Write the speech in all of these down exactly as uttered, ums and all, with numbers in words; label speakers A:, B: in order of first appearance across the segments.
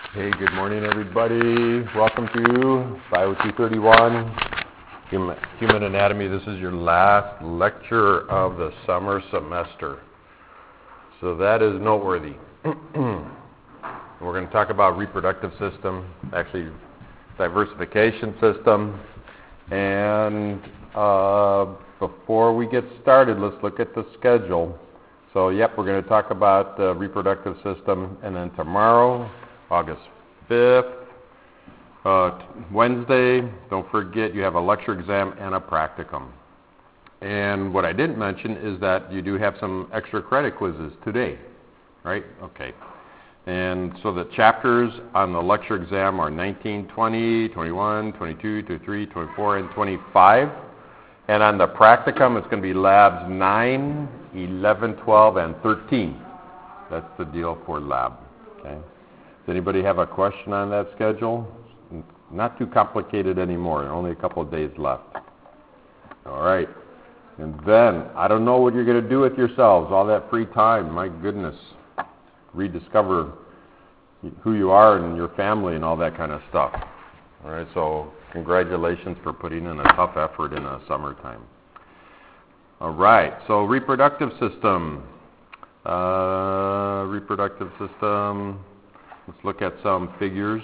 A: Hey, good morning, everybody. Welcome to Bio two thirty-one, Human, Human Anatomy. This is your last lecture of the summer semester. So that is noteworthy. We're going to talk about reproductive system, actually diversification system. And uh, before we get started, let's look at the schedule. So, yep, we're going to talk about the reproductive system, and then tomorrow, August fifth, uh, Wednesday, don't forget you have a lecture exam and a practicum. And what I didn't mention is that you do have some extra credit quizzes today, right? Okay. And so the chapters on the lecture exam are nineteen, twenty, twenty-one, twenty-two, twenty-three, twenty-four, and twenty-five. And on the practicum, it's going to be labs nine, eleven, twelve, and thirteen. That's the deal for lab, okay? Does anybody have a question on that schedule? Not too complicated anymore. Only a couple of days left. All right. And then, I don't know what you're going to do with yourselves, all that free time. My goodness. Rediscover who you are and your family and all that kind of stuff. All right. So, congratulations for putting in a tough effort in the summertime. All right. So, reproductive system. Uh, reproductive system. Let's look at some figures.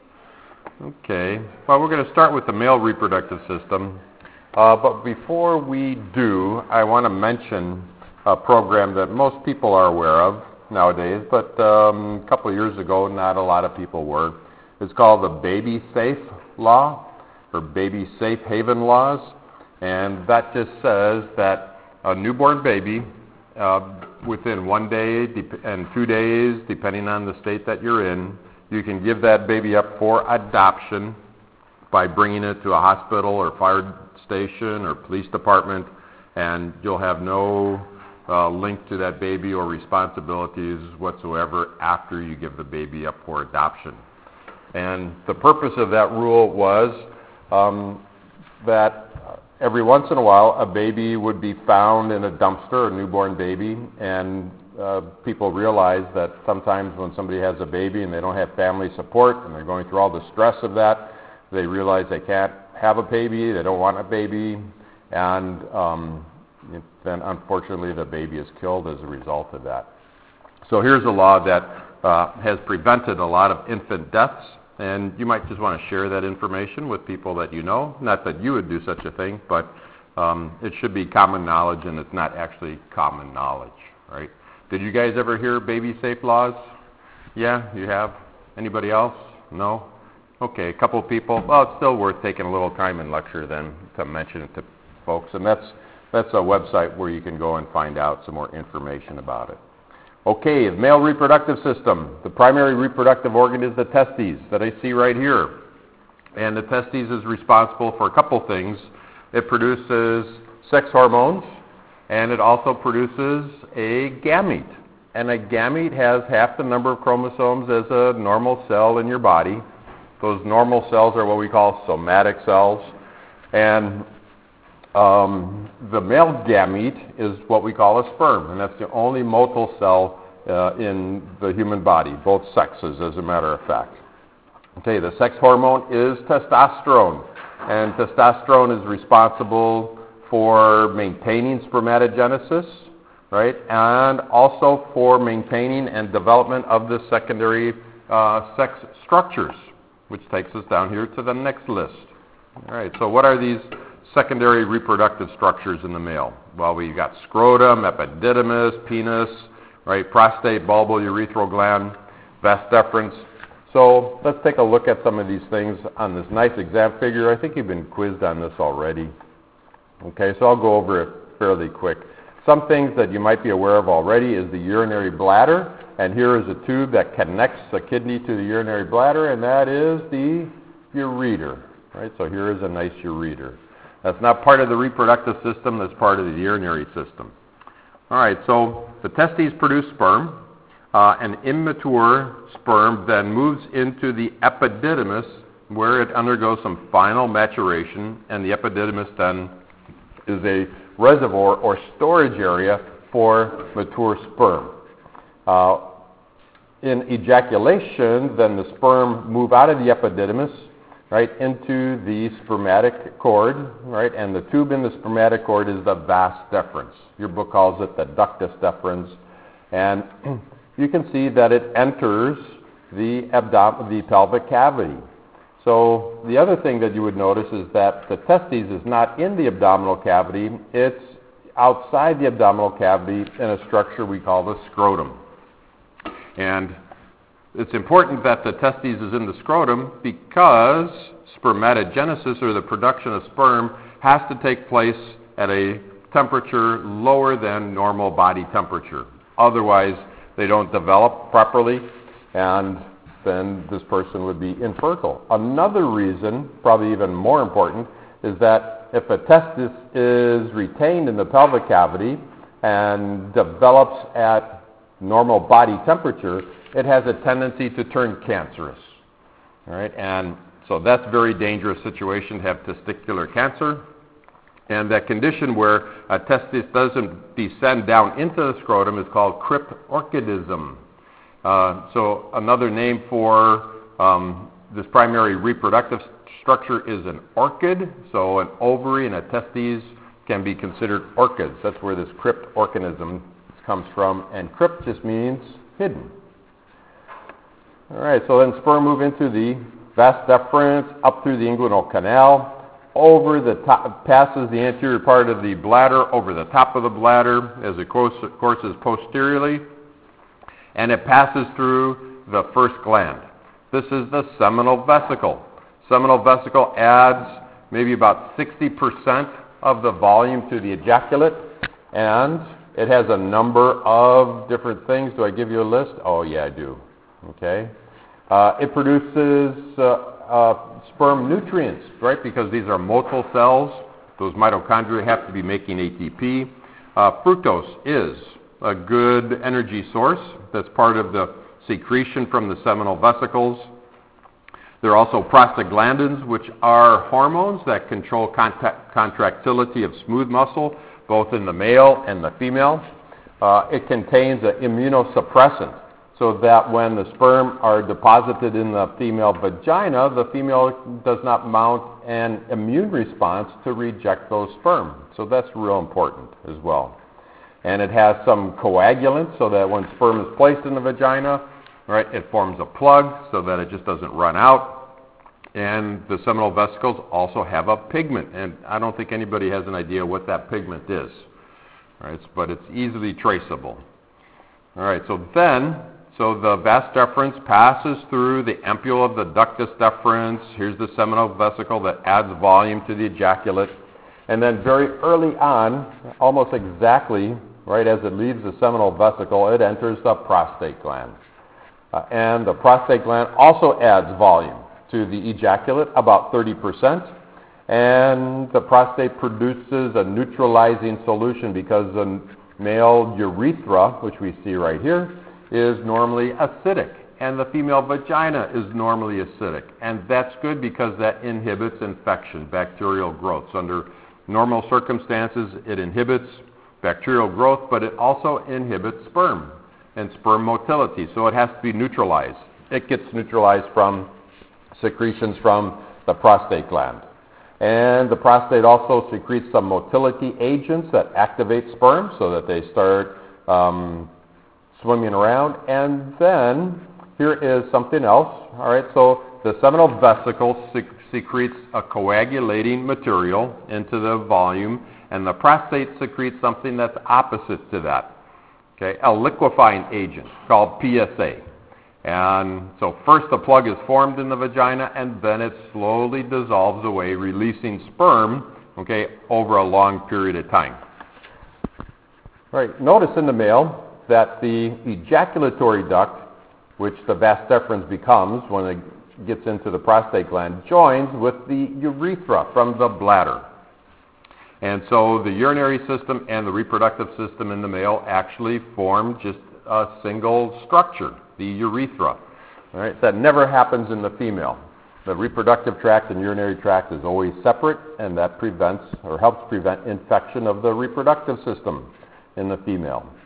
A: Okay. Well, we're going to start with the male reproductive system. Uh, but before we do, I want to mention a program that most people are aware of nowadays, but um, a couple of years ago, not a lot of people were. It's called the Baby Safe Law, or Baby Safe Haven Laws. And that just says that a newborn baby, uh, within one day dep- and two days, depending on the state that you're in, you can give that baby up for adoption by bringing it to a hospital or fire station or police department, and you'll have no uh, link to that baby or responsibilities whatsoever after you give the baby up for adoption. And the purpose of that rule was um, that every once in a while a baby would be found in a dumpster, a newborn baby, and uh, people realize that sometimes when somebody has a baby and they don't have family support and they're going through all the stress of that, they realize they can't have a baby, they don't want a baby, and um, it, then unfortunately the baby is killed as a result of that. So here's a law that uh, has prevented a lot of infant deaths, and you might just want to share that information with people that you know. Not that you would do such a thing, but um, it should be common knowledge, and it's not actually common knowledge, right? Did you guys ever hear baby safe laws? Yeah, you have? Anybody else? No? Okay, a couple of people. Well, it's still worth taking a little time in lecture then to mention it to folks, and that's that's a website where you can go and find out some more information about it. Okay, the male reproductive system. The primary reproductive organ is the testes that I see right here. And the testes is responsible for a couple things. It produces sex hormones, and it also produces a gamete. And a gamete has half the number of chromosomes as a normal cell in your body. Those normal cells are what we call somatic cells. And um, the male gamete is what we call a sperm, and that's the only motile cell uh, in the human body, both sexes, as a matter of fact. Okay, the sex hormone is testosterone, and testosterone is responsible for maintaining spermatogenesis, right, and also for maintaining and development of the secondary uh, sex structures, which takes us down here to the next list. All right, so what are these secondary reproductive structures in the male? Well, we've got scrotum, epididymis, penis, right, prostate, bulbal, urethral gland, vas deferens. So let's take a look at some of these things on this nice exam figure. I think you've been quizzed on this already. Okay, so I'll go over it fairly quick. Some things that you might be aware of already is the urinary bladder. And here is a tube that connects the kidney to the urinary bladder, and that is the ureter. Right? So here is a nice ureter. That's not part of the reproductive system. That's part of the urinary system. All right, so the testes produce sperm. Uh, an immature sperm then moves into the epididymis, where it undergoes some final maturation, and the epididymis then is a reservoir or storage area for mature sperm. Uh, in ejaculation, then the sperm move out of the epididymis, right, into the spermatic cord, right, and the tube in the spermatic cord is the vas deferens. Your book calls it the ductus deferens, and you can see that it enters the abdom- the pelvic cavity. So the other thing that you would notice is that the testes is not in the abdominal cavity, it's outside the abdominal cavity in a structure we call the scrotum. And it's important that the testes is in the scrotum because spermatogenesis, or the production of sperm, has to take place at a temperature lower than normal body temperature. Otherwise, they don't develop properly, and then this person would be infertile. Another reason, probably even more important, is that if a testis is retained in the pelvic cavity and develops at normal body temperature, it has a tendency to turn cancerous. All right, and so that's a very dangerous situation to have testicular cancer. And that condition where a testis doesn't descend down into the scrotum is called cryptorchidism. Uh, so another name for um, this primary reproductive structure is an orchid. So an ovary and a testes can be considered orchids. That's where this cryptorchidism comes from. And crypt just means hidden. All right, so then sperm move into the vas deferens, up through the inguinal canal, over the top, passes the anterior part of the bladder, over the top of the bladder as it courses posteriorly, and it passes through the first gland. This is the seminal vesicle. Seminal vesicle adds maybe about sixty percent of the volume to the ejaculate, and it has a number of different things. Do I give you a list? Oh, yeah, I do. Okay. Uh, it produces uh, uh, sperm nutrients, right, because these are motile cells. Those mitochondria have to be making A T P. Uh, fructose is a good energy source. That's part of the secretion from the seminal vesicles. There are also prostaglandins, which are hormones that control contact, contractility of smooth muscle, both in the male and the female. Uh, it contains an immunosuppressant, so that when the sperm are deposited in the female vagina, the female does not mount an immune response to reject those sperm. So that's real important as well. And it has some coagulants, so that when sperm is placed in the vagina, right, it forms a plug so that it just doesn't run out. And the seminal vesicles also have a pigment, and I don't think anybody has an idea what that pigment is, right? But it's easily traceable. All right, so then, so the vas deferens passes through the ampulla of the ductus deferens. Here's the seminal vesicle that adds volume to the ejaculate. And then very early on, almost exactly, right, as it leaves the seminal vesicle, it enters the prostate gland. Uh, and the prostate gland also adds volume to the ejaculate, about thirty percent. And the prostate produces a neutralizing solution because the male urethra, which we see right here, is normally acidic, and the female vagina is normally acidic. And that's good because that inhibits infection, bacterial growth. So under normal circumstances, it inhibits bacterial growth, but it also inhibits sperm and sperm motility. So it has to be neutralized. It gets neutralized from secretions from the prostate gland. And the prostate also secretes some motility agents that activate sperm so that they start um, swimming around. And then here is something else. All right, so the seminal vesicle sec- secretes a coagulating material into the volume, and the prostate secretes something that's opposite to that. Okay, a liquefying agent called P S A. And so first the plug is formed in the vagina, and then it slowly dissolves away, releasing sperm, okay, over a long period of time. All right, notice in the male that the ejaculatory duct, which the vas deferens becomes when it gets into the prostate gland, joins with the urethra from the bladder. And so the urinary system and the reproductive system in the male actually form just a single structure, the urethra. All right, that never happens in the female. The reproductive tract and urinary tract is always separate, and that prevents or helps prevent infection of the reproductive system in the female.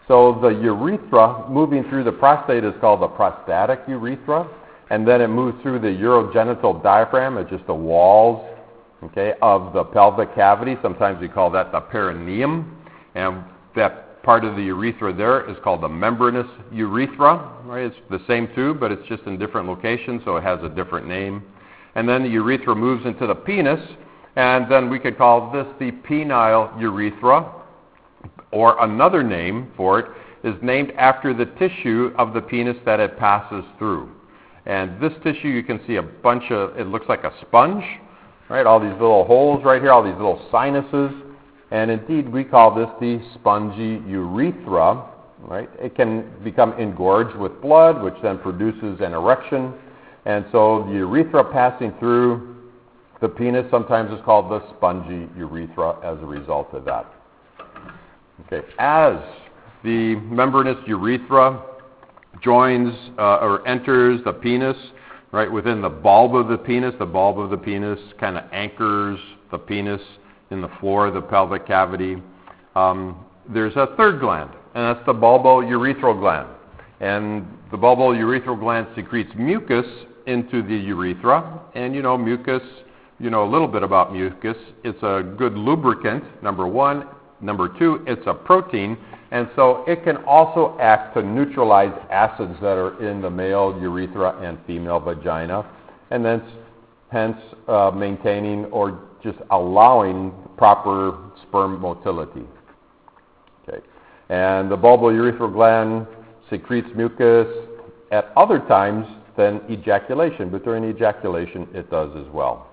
A: So the urethra moving through the prostate is called the prostatic urethra, and then it moves through the urogenital diaphragm, it's just the walls, okay, of the pelvic cavity. Sometimes we call that the perineum, and that part of the urethra there is called the membranous urethra, right? It's the same tube, but it's just in different locations, so it has a different name. And then the urethra moves into the penis, and then we could call this the penile urethra, or another name for it is named after the tissue of the penis that it passes through. And this tissue, you can see a bunch of, it looks like a sponge, right? All these little holes right here, all these little sinuses. And indeed, we call this the spongy urethra, right? It can become engorged with blood, which then produces an erection. And so the urethra passing through the penis sometimes is called the spongy urethra as a result of that. Okay, as the membranous urethra joins uh, or enters the penis, right, within the bulb of the penis, the bulb of the penis kind of anchors the penis in the floor of the pelvic cavity. Um, there's a third gland, and that's the bulbourethral gland. And the bulbourethral gland secretes mucus into the urethra, and you know, mucus, you know a little bit about mucus. It's a good lubricant, number one. Number two, it's a protein, and so it can also act to neutralize acids that are in the male urethra and female vagina, and then hence uh, maintaining or just allowing proper sperm motility. Okay. And the bulbourethral gland secretes mucus at other times than ejaculation, but during ejaculation it does as well.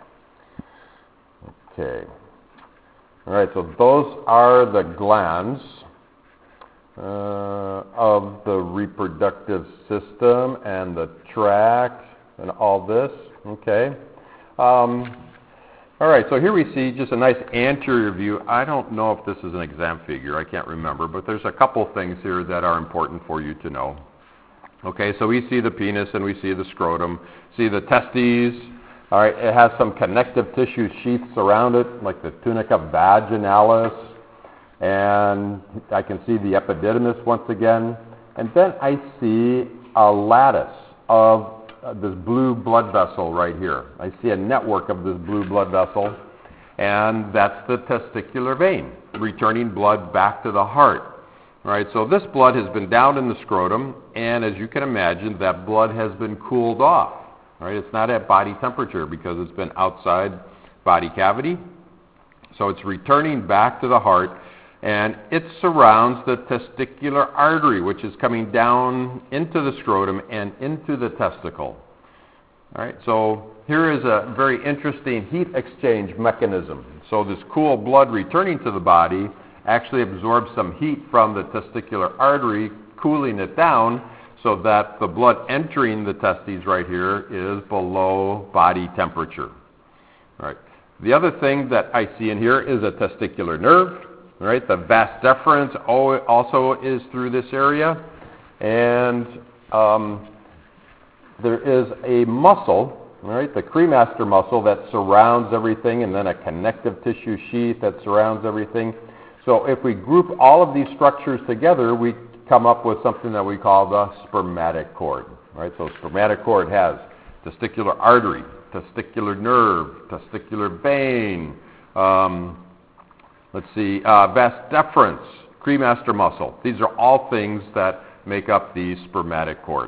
A: Okay. All right, so those are the glands uh, of the reproductive system and the tract and all this. Okay. Um, all right, so here we see just a nice anterior view. I don't know if this is an exam figure. I can't remember, but there's a couple things here that are important for you to know. Okay, so we see the penis and we see the scrotum, see the testes. All right, it has some connective tissue sheaths around it, like the tunica vaginalis, and I can see the epididymis once again. And then I see a lattice of uh, this blue blood vessel right here. I see a network of this blue blood vessel, and that's the testicular vein, returning blood back to the heart. All right, so this blood has been down in the scrotum, and as you can imagine, that blood has been cooled off. Right? It's not at body temperature because it's been outside body cavity. So it's returning back to the heart, and it surrounds the testicular artery, which is coming down into the scrotum and into the testicle. All right? So here is a very interesting heat exchange mechanism. So this cool blood returning to the body actually absorbs some heat from the testicular artery, cooling it down, so that the blood entering the testes right here is below body temperature. All right. The other thing that I see in here is a testicular nerve. All right. The vas deferens also is through this area, and um, there is a muscle, all right, the cremaster muscle that surrounds everything, and then a connective tissue sheath that surrounds everything. So if we group all of these structures together, we come up with something that we call the spermatic cord. Right? So spermatic cord has testicular artery, testicular nerve, testicular vein, um, let's see, uh, vas deferens, cremaster muscle. These are all things that make up the spermatic cord.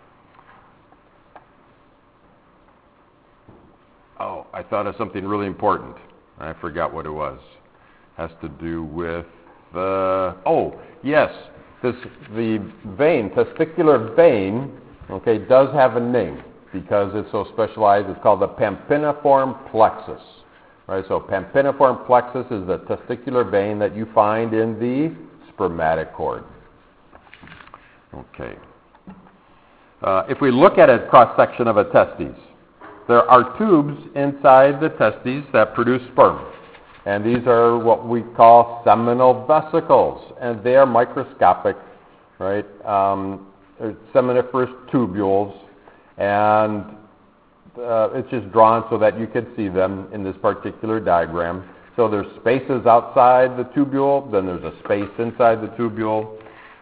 A: Oh, I thought of something really important. I forgot what it was. It has to do with the, oh, yes. This, the vein, testicular vein, okay, does have a name because it's so specialized. It's called the pampiniform plexus. Right? So pampiniform plexus is the testicular vein that you find in the spermatic cord. Okay. Uh, if we look at a cross-section of a testes, there are tubes inside the testes that produce sperm. And these are what we call seminal vesicles, and they are microscopic, right? Um, seminiferous tubules, and uh, it's just drawn so that you can see them in this particular diagram. So there's spaces outside the tubule, then there's a space inside the tubule.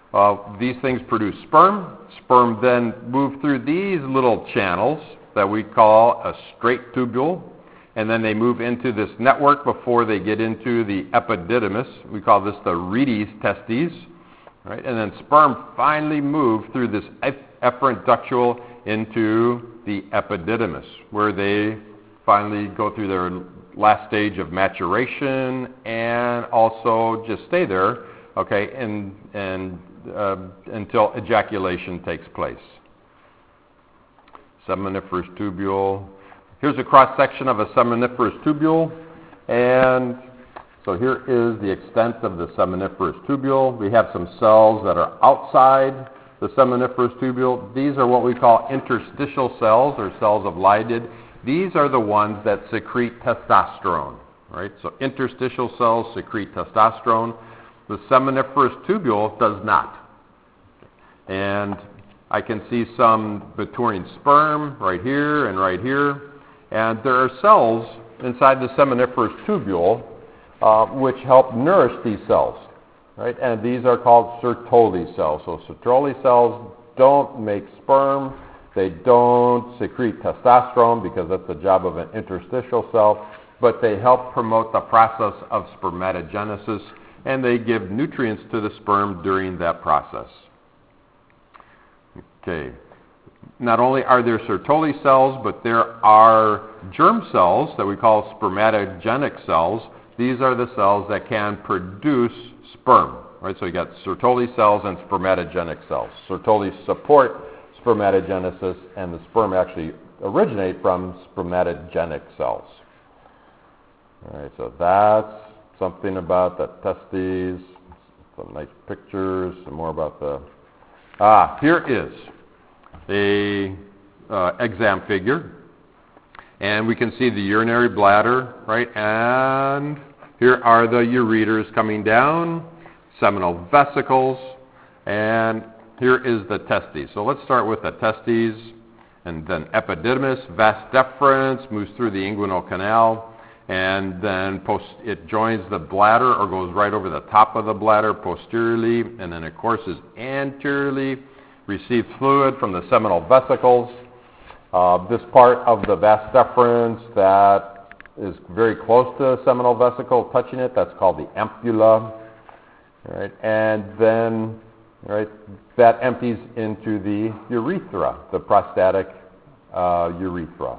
A: Uh, these things produce sperm. Sperm then move through these little channels that we call a straight tubule, and then they move into this network before they get into the epididymis. We call this the Reedy's testes, right? And then sperm finally move through this efferent ductule into the epididymis, where they finally go through their last stage of maturation and also just stay there, okay, and, and uh, until ejaculation takes place. Seminiferous tubule. Here's a cross-section of a seminiferous tubule, and so here is the extent of the seminiferous tubule. We have some cells that are outside the seminiferous tubule. These are what we call interstitial cells, or cells of Leydig. These are the ones that secrete testosterone, right? So interstitial cells secrete testosterone. The seminiferous tubule does not. And I can see some maturing sperm right here and right here. And there are cells inside the seminiferous tubule uh, which help nourish these cells, right? And these are called Sertoli cells. So Sertoli cells don't make sperm. They don't secrete testosterone because that's the job of an interstitial cell, but they help promote the process of spermatogenesis, and they give nutrients to the sperm during that process. Okay. Not only are there Sertoli cells, but there are germ cells that we call spermatogenic cells. These are the cells that can produce sperm, right? So you got Sertoli cells and spermatogenic cells. Sertoli support spermatogenesis, and the sperm actually originate from spermatogenic cells. All right, so that's something about the testes, some nice pictures, some more about the... Ah, here is a uh, exam figure, and we can see the urinary bladder, right? And here are the ureters coming down, seminal vesicles, and here is the testes. So let's start with the testes, and then epididymis, vas deferens, moves through the inguinal canal, and then post, it joins the bladder or goes right over the top of the bladder posteriorly, and then it courses anteriorly, receives fluid from the seminal vesicles. Uh, this part of the vas deferens that is very close to the seminal vesicle, touching it, that's called the ampulla. Right? And then right, that empties into the urethra, the prostatic uh, urethra.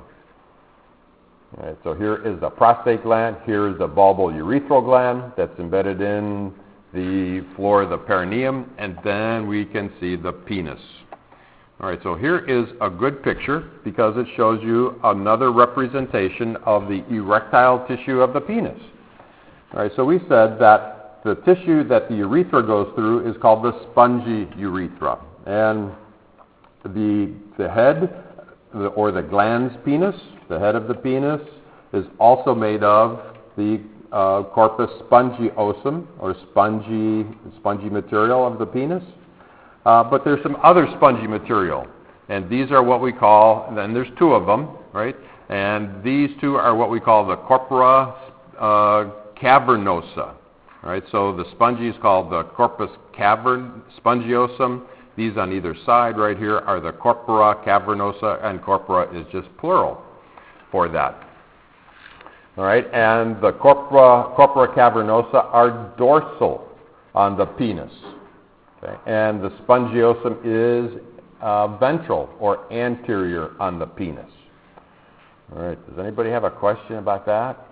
A: Right, so here is the prostate gland, here is the bulbourethral gland that's embedded in the floor of the perineum, and then we can see the penis. All right, so here is a good picture because it shows you another representation of the erectile tissue of the penis. All right, so we said that the tissue that the urethra goes through is called the spongy urethra, and the the head, the, or the glans penis, the head of the penis, is also made of the uh, corpus spongiosum, or spongy spongy material of the penis. Uh, but there's some other spongy material, and these are what we call, and there's two of them, right? And these two are what we call the corpora uh, cavernosa. All right, so the spongy is called the corpus cavern spongiosum. These on either side right here are the corpora cavernosa, and corpora is just plural for that. All right, and the corpora, corpora cavernosa are dorsal on the penis. Okay, and the spongiosum is uh, ventral or anterior on the penis. All right, does anybody have a question about that?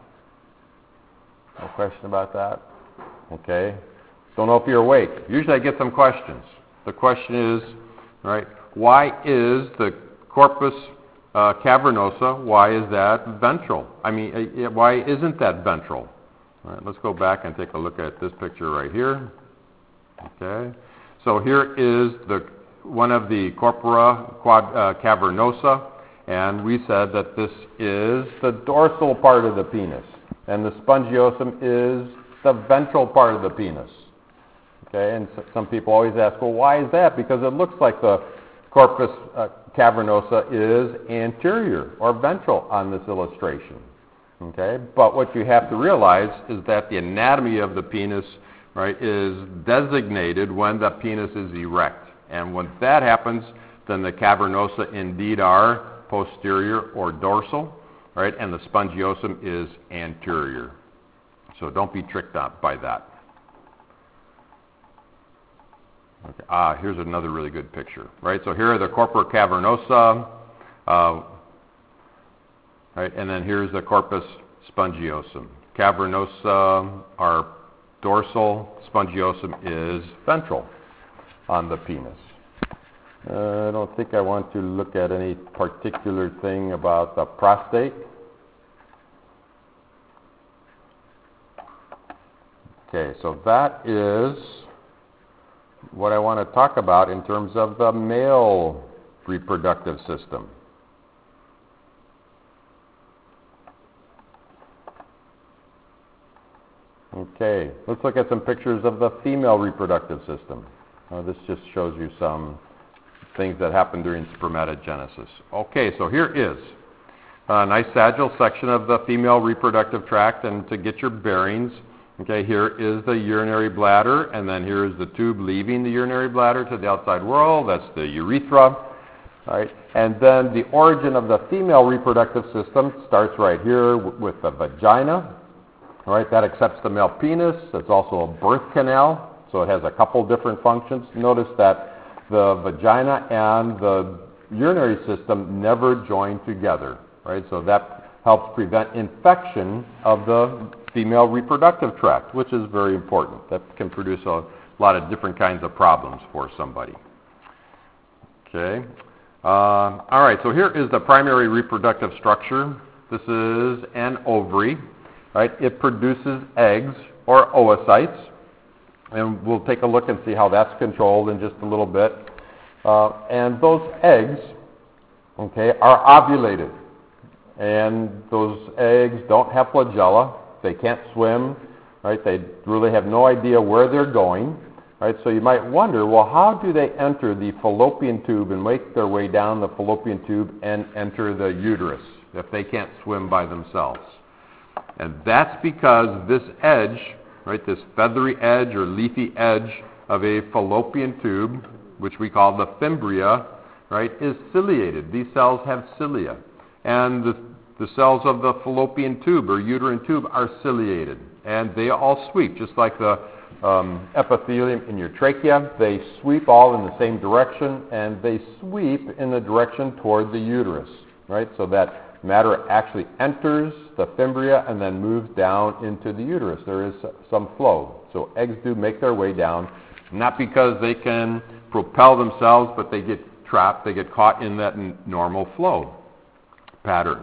A: No question about that? Okay. Don't know if you're awake. Usually I get some questions. The question is, right, why is the corpus uh, cavernosa, why is that ventral? I mean, uh, why isn't that ventral? All right, let's go back and take a look at this picture right here. Okay. So here is the one of the corpora quad, uh, cavernosa, and we said that this is the dorsal part of the penis, and the spongiosum is the ventral part of the penis. Okay, and so some people always ask, well, why is that? Because it looks like the corpus uh, cavernosa is anterior or ventral on this illustration. Okay, but what you have to realize is that the anatomy of the penis right, is designated when the penis is erect. And when that happens, then the cavernosa indeed are posterior or dorsal, right, and the spongiosum is anterior. So don't be tricked out by that. Okay. Ah, here's another really good picture, right? So here are the corpora cavernosa, uh, right, and then here's the corpus spongiosum. Cavernosa are dorsal, spongiosum is ventral on the penis. Uh, I don't think I want to look at any particular thing about the prostate. Okay, so that is what I want to talk about in terms of the male reproductive system. Okay, let's look at some pictures of the female reproductive system. Uh, this just shows you some things that happen during spermatogenesis. Okay, so here is a nice sagittal section of the female reproductive tract, and to get your bearings, okay, here is the urinary bladder, and then here is the tube leaving the urinary bladder to the outside world. That's the urethra, right? And then the origin of the female reproductive system starts right here with the vagina, right? That accepts the male penis. It's also a birth canal, so it has a couple different functions. Notice that the vagina and the urinary system never join together, right? So that helps prevent infection of the female reproductive tract, which is very important. That can produce a lot of different kinds of problems for somebody. Okay. Uh, all right, so here is the primary reproductive structure. This is an ovary, right? It produces eggs or oocytes, and we'll take a look and see how that's controlled in just a little bit. Uh, and those eggs, okay, are ovulated. And those eggs don't have flagella. They can't swim, right? They really have no idea where they're going, right? So you might wonder, well, how do they enter the fallopian tube and make their way down the fallopian tube and enter the uterus if they can't swim by themselves? And that's because this edge, right, this feathery edge or leafy edge of a fallopian tube, which we call the fimbria, right, is ciliated. These cells have cilia. And the, the cells of the fallopian tube or uterine tube are ciliated. And they all sweep, just like the um, epithelium in your trachea. They sweep all in the same direction, and they sweep in the direction toward the uterus, right? So that matter actually enters the fimbria and then moves down into the uterus. There is some flow. So eggs do make their way down, not because they can propel themselves, but they get trapped, they get caught in that n- normal flow pattern.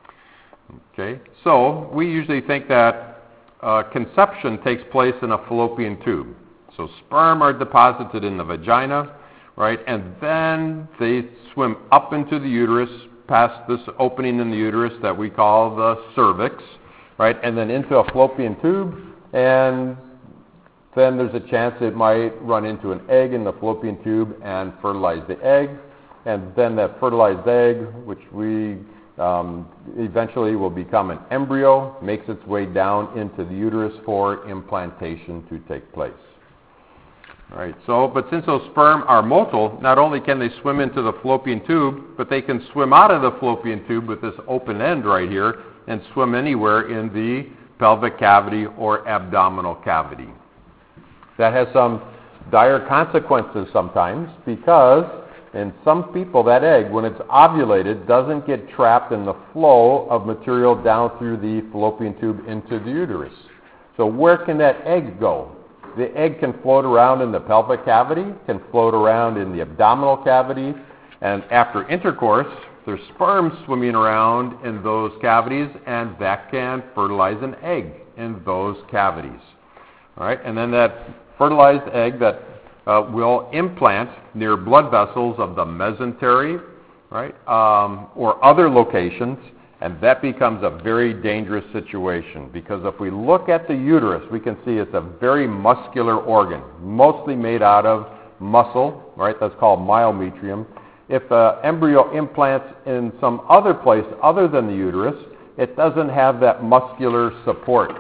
A: Okay, so we usually think that uh, conception takes place in a fallopian tube. So sperm are deposited in the vagina, right, and then they swim up into the uterus, past this opening in the uterus that we call the cervix, right, and then into a fallopian tube, and then there's a chance it might run into an egg in the fallopian tube and fertilize the egg. And then that fertilized egg, which we um, eventually will become an embryo, makes its way down into the uterus for implantation to take place. All right, so, but since those sperm are motile, not only can they swim into the fallopian tube, but they can swim out of the fallopian tube with this open end right here and swim anywhere in the pelvic cavity or abdominal cavity. That has some dire consequences sometimes because in some people that egg, when it's ovulated, doesn't get trapped in the flow of material down through the fallopian tube into the uterus. So where can that egg go? The egg can float around in the pelvic cavity, can float around in the abdominal cavity, and after intercourse, there's sperm swimming around in those cavities, and that can fertilize an egg in those cavities. All right, and then that fertilized egg that uh, will implant near blood vessels of the mesentery, right, um, or other locations, and that becomes a very dangerous situation because if we look at the uterus, we can see it's a very muscular organ, mostly made out of muscle, right, that's called myometrium. If an embryo implants in some other place other than the uterus, it doesn't have that muscular support.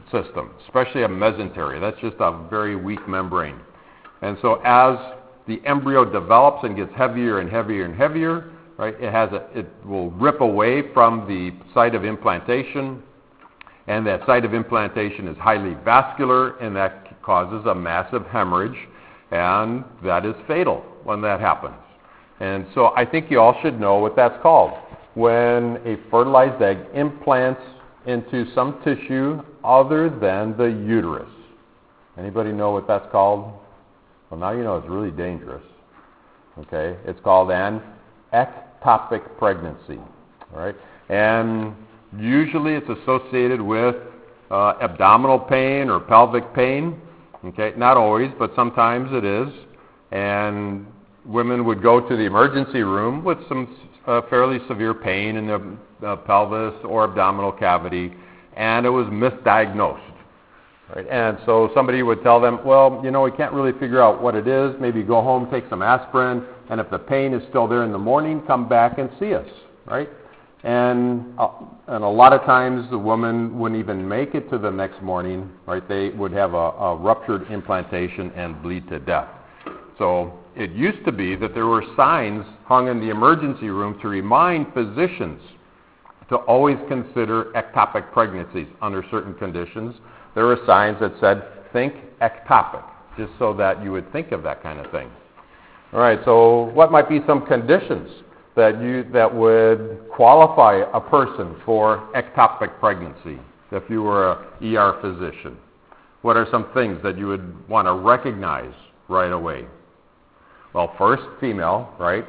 A: system, especially a mesentery. That's just a very weak membrane. And so as the embryo develops and gets heavier and heavier and heavier, right, it has a, it will rip away from the site of implantation, and that site of implantation is highly vascular, and that causes a massive hemorrhage, and that is fatal when that happens. And so I think you all should know what that's called. When a fertilized egg implants into some tissue other than the uterus. Anybody know what that's called? Well, now you know it's really dangerous. Okay? It's called an ectopic pregnancy. All right? And usually it's associated with uh, abdominal pain or pelvic pain. Okay? Not always, but sometimes it is. And women would go to the emergency room with some uh, fairly severe pain in the uh, pelvis or abdominal cavity, and it was misdiagnosed. Right? And so somebody would tell them, well, you know, we can't really figure out what it is. Maybe go home, take some aspirin, and if the pain is still there in the morning, come back and see us. Right? And uh, and a lot of times the woman wouldn't even make it to the next morning. Right? They would have a, a ruptured implantation and bleed to death. So it used to be that there were signs hung in the emergency room to remind physicians to always consider ectopic pregnancies under certain conditions. There were signs that said, think ectopic, just so that you would think of that kind of thing. All right, so what might be some conditions that you that would qualify a person for ectopic pregnancy if you were an E R physician? What are some things that you would want to recognize right away? Well, first, female, right?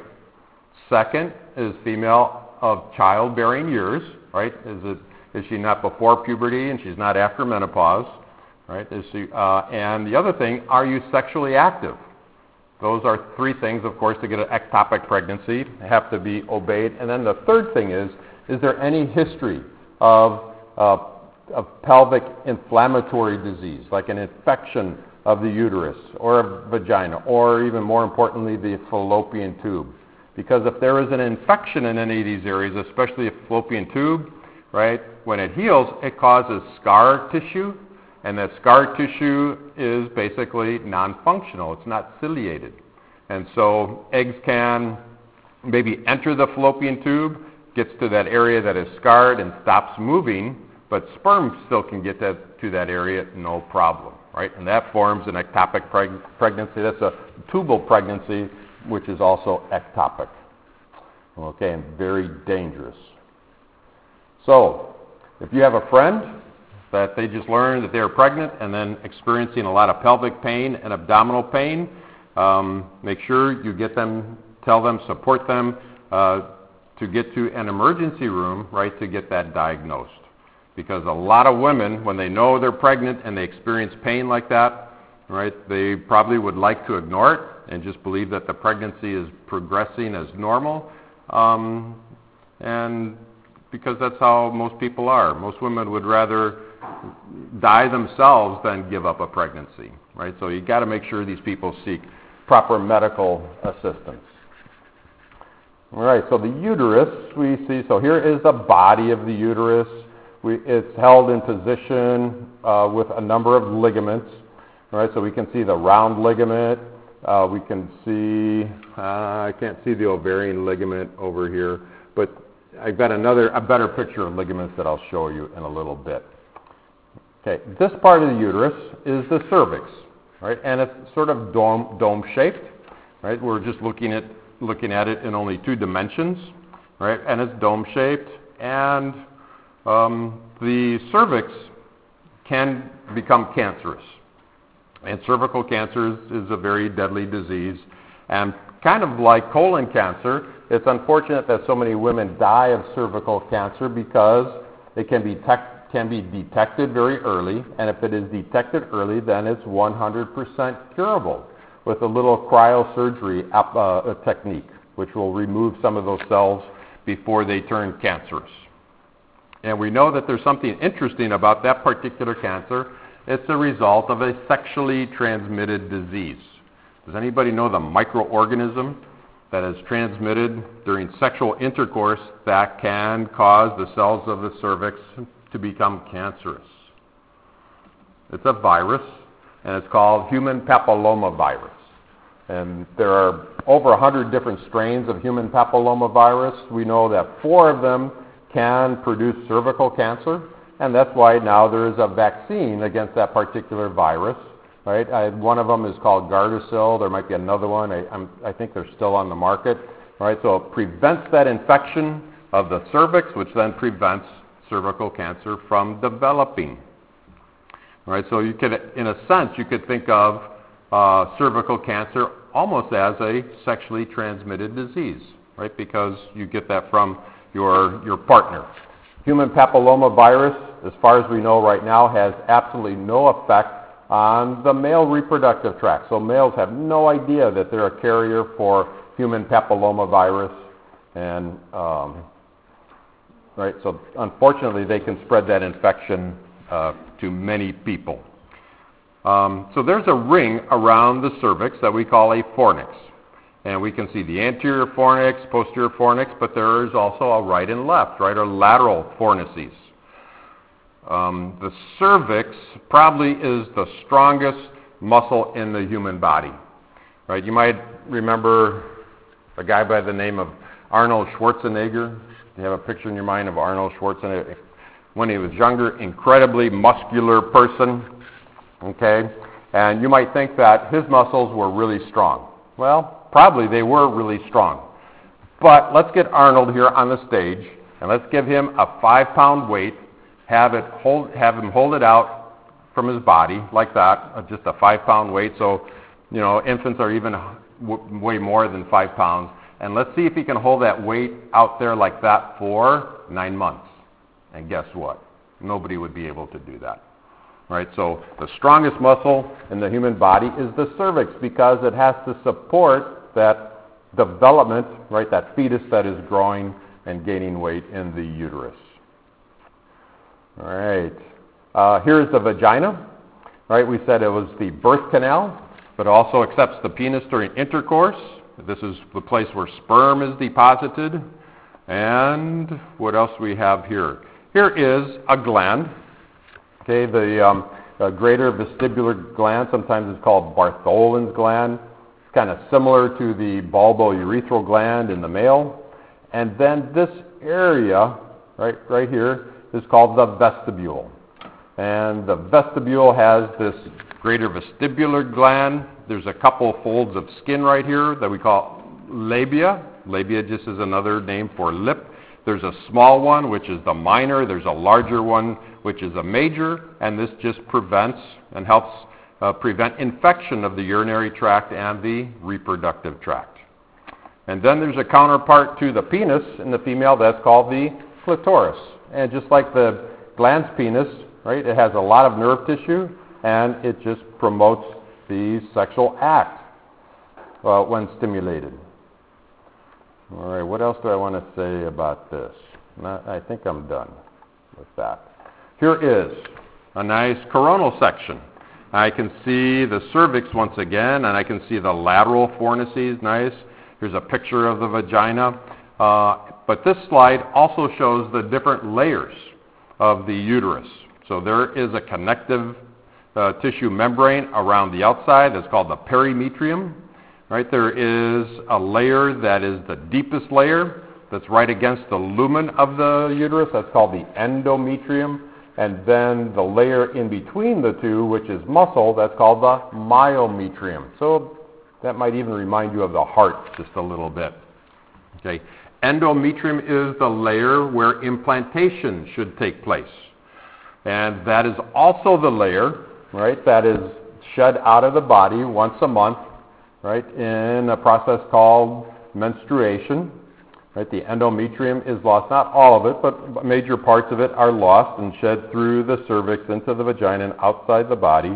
A: Second is female of childbearing years, right? Is it is she not before puberty and she's not after menopause, right? Is she? Uh, and the other thing, are you sexually active? Those are three things, of course, to get an ectopic pregnancy. They have to be obeyed. And then the third thing is, is there any history of uh, of pelvic inflammatory disease, like an infection of the uterus or a vagina, or even more importantly, the fallopian tube? Because if there is an infection in any of these areas, especially a fallopian tube, right, when it heals, it causes scar tissue, and that scar tissue is basically non-functional. It's not ciliated. And so eggs can maybe enter the fallopian tube, gets to that area that is scarred and stops moving, but sperm still can get that, to that area, no problem. Right? And that forms an ectopic preg- pregnancy. That's a tubal pregnancy, which is also ectopic. Okay, and very dangerous. So, if you have a friend that they just learned that they are pregnant and then experiencing a lot of pelvic pain and abdominal pain, um, make sure you get them, tell them, support them uh, to get to an emergency room, right, to get that diagnosed. Because a lot of women, when they know they're pregnant and they experience pain like that, right, they probably would like to ignore it and just believe that the pregnancy is progressing as normal. Um, and because that's how most people are. Most women would rather die themselves than give up a pregnancy, right? So you got to make sure these people seek proper medical assistance. All right, so the uterus, we see, so here is the body of the uterus. We, it's held in position uh, with a number of ligaments. All right, so we can see the round ligament. Uh, we can see, uh, I can't see the ovarian ligament over here, but I've got another, a better picture of ligaments that I'll show you in a little bit. Okay, this part of the uterus is the cervix, right? And it's sort of dome, dome-shaped, right? We're just looking at looking at it in only two dimensions, right? And it's dome-shaped, and Um, the cervix can become cancerous, and cervical cancer is, is a very deadly disease, and kind of like colon cancer, it's unfortunate that so many women die of cervical cancer because it can be tec- can be detected very early, and if it is detected early, then it's one hundred percent curable with a little cryosurgery ap- uh, technique, which will remove some of those cells before they turn cancerous. And we know that there's something interesting about that particular cancer. It's a result of a sexually transmitted disease. Does anybody know the microorganism that is transmitted during sexual intercourse that can cause the cells of the cervix to become cancerous? It's a virus, and it's called human papillomavirus. And there are over one hundred different strains of human papillomavirus. We know that four of them can produce cervical cancer, and that's why now there is a vaccine against that particular virus. Right? I, one of them is called Gardasil. There might be another one. I, I'm, I think they're still on the market. Right? So it prevents that infection of the cervix, which then prevents cervical cancer from developing. Right? So you could, in a sense, you could think of uh, cervical cancer almost as a sexually transmitted disease, right? Because you get that from your your partner. Human papillomavirus, as far as we know right now, has absolutely no effect on the male reproductive tract. So males have no idea that they're a carrier for human papillomavirus, and um, right. So unfortunately, they can spread that infection uh, to many people. Um, so there's a ring around the cervix that we call a fornix. And we can see the anterior fornix, posterior fornix, but there is also a right and left, right, or lateral fornices. Um, the cervix probably is the strongest muscle in the human body, right? You might remember a guy by the name of Arnold Schwarzenegger. You have a picture in your mind of Arnold Schwarzenegger. When he was younger, incredibly muscular person. Okay, and you might think that his muscles were really strong. Well, probably they were really strong. But let's get Arnold here on the stage, and let's give him a five-pound weight, have it hold, have him hold it out from his body like that, uh, just a five-pound weight. So, you know, infants are even w- way more than five pounds. And let's see if he can hold that weight out there like that for nine months. And guess what? Nobody would be able to do that. Right, so the strongest muscle in the human body is the cervix because it has to support that development, right, that fetus that is growing and gaining weight in the uterus. All right, uh, here's the vagina. Right, we said it was the birth canal, but also accepts the penis during intercourse. This is the place where sperm is deposited. And what else we have here? Here is a gland. Okay, the um, uh, greater vestibular gland, sometimes it's called Bartholin's gland. It's kind of similar to the bulbourethral gland in the male. And then this area, right, right here, is called the vestibule. And the vestibule has this greater vestibular gland. There's a couple folds of skin right here that we call labia. Labia just is another name for lip. There's a small one, which is the minor. There's a larger one, which is a major. And this just prevents and helps uh, prevent infection of the urinary tract and the reproductive tract. And then there's a counterpart to the penis in the female that's called the clitoris. And just like the glans penis, right, it has a lot of nerve tissue, and it just promotes the sexual act uh, when stimulated. All right, what else do I want to say about this? I think I'm done with that. Here is a nice coronal section. I can see the cervix once again, and I can see the lateral fornices, nice. Here's a picture of the vagina. Uh, but this slide also shows the different layers of the uterus. So there is a connective uh, tissue membrane around the outside that's called the perimetrium. Right, there is a layer that is the deepest layer that's right against the lumen of the uterus. That's called the endometrium. And then the layer in between the two, which is muscle, that's called the myometrium. So that might even remind you of the heart just a little bit. Okay, endometrium is the layer where implantation should take place. And that is also the layer, right, that is shed out of the body once a month, right, in a process called menstruation. Right, the endometrium is lost, not all of it, but major parts of it are lost and shed through the cervix into the vagina and outside the body.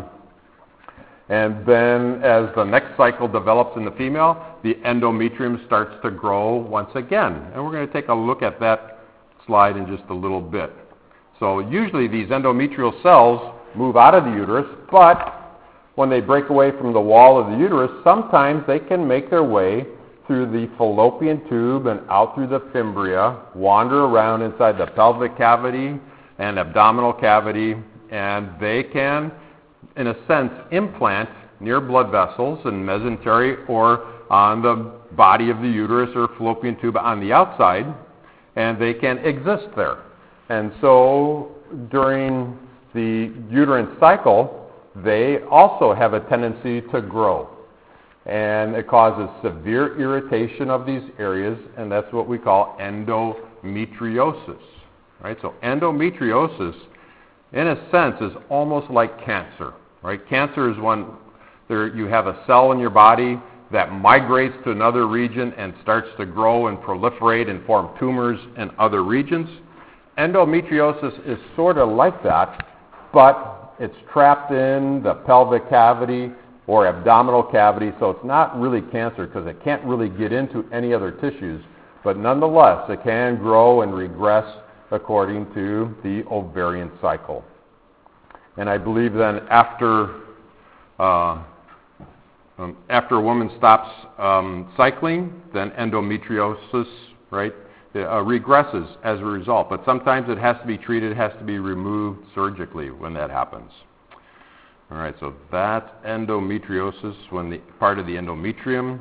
A: And then as the next cycle develops in the female, the endometrium starts to grow once again. And we're going to take a look at that slide in just a little bit. So usually these endometrial cells move out of the uterus, but when they break away from the wall of the uterus, sometimes they can make their way through the fallopian tube and out through the fimbria, wander around inside the pelvic cavity and abdominal cavity, and they can in a sense, implant near blood vessels and mesentery or on the body of the uterus or fallopian tube on the outside, and they can exist there. And so during the uterine cycle, they also have a tendency to grow. And it causes severe irritation of these areas, and that's what we call endometriosis. Right? So endometriosis, in a sense, is almost like cancer. Right? Cancer is when there, you have a cell in your body that migrates to another region and starts to grow and proliferate and form tumors in other regions. Endometriosis is sort of like that, but it's trapped in the pelvic cavity or abdominal cavity, so it's not really cancer because it can't really get into any other tissues, but nonetheless, it can grow and regress according to the ovarian cycle. And I believe then after uh, um, after a woman stops um, cycling, then endometriosis, right, uh, regresses as a result. But sometimes it has to be treated, it has to be removed surgically when that happens. All right, so that's endometriosis, when the part of the endometrium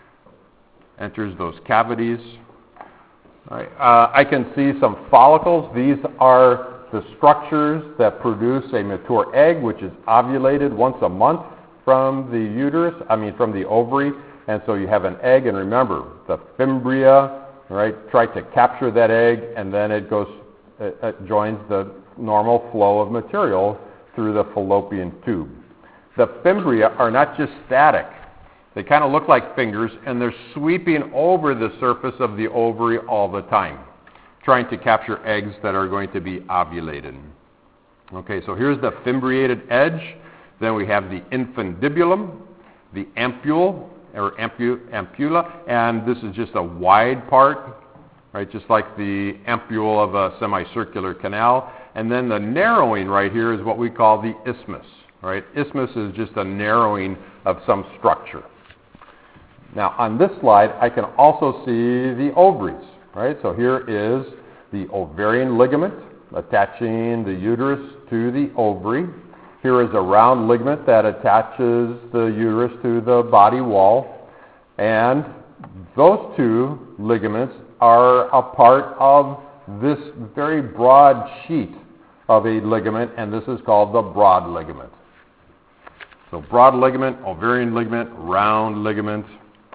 A: enters those cavities. All right, uh, I can see some follicles. These are the structures that produce a mature egg, which is ovulated once a month from the uterus, I mean from the ovary. And so you have an egg, and remember, the fimbria, right, try to capture that egg, and then it goes, it, it joins the normal flow of material through the fallopian tube. The fimbria are not just static. They kind of look like fingers, and they're sweeping over the surface of the ovary all the time, trying to capture eggs that are going to be ovulated. Okay, so here's the fimbriated edge. Then we have the infundibulum, the ampule, or ampu, ampulla, and this is just a wide part, right, just like the ampule of a semicircular canal. And then the narrowing right here is what we call the isthmus, right? Isthmus is just a narrowing of some structure. Now, on this slide, I can also see the ovaries, right? So here is the ovarian ligament attaching the uterus to the ovary. Here is a round ligament that attaches the uterus to the body wall. And those two ligaments are a part of this very broad sheet of a ligament, and this is called the broad ligament. So broad ligament, ovarian ligament, round ligament.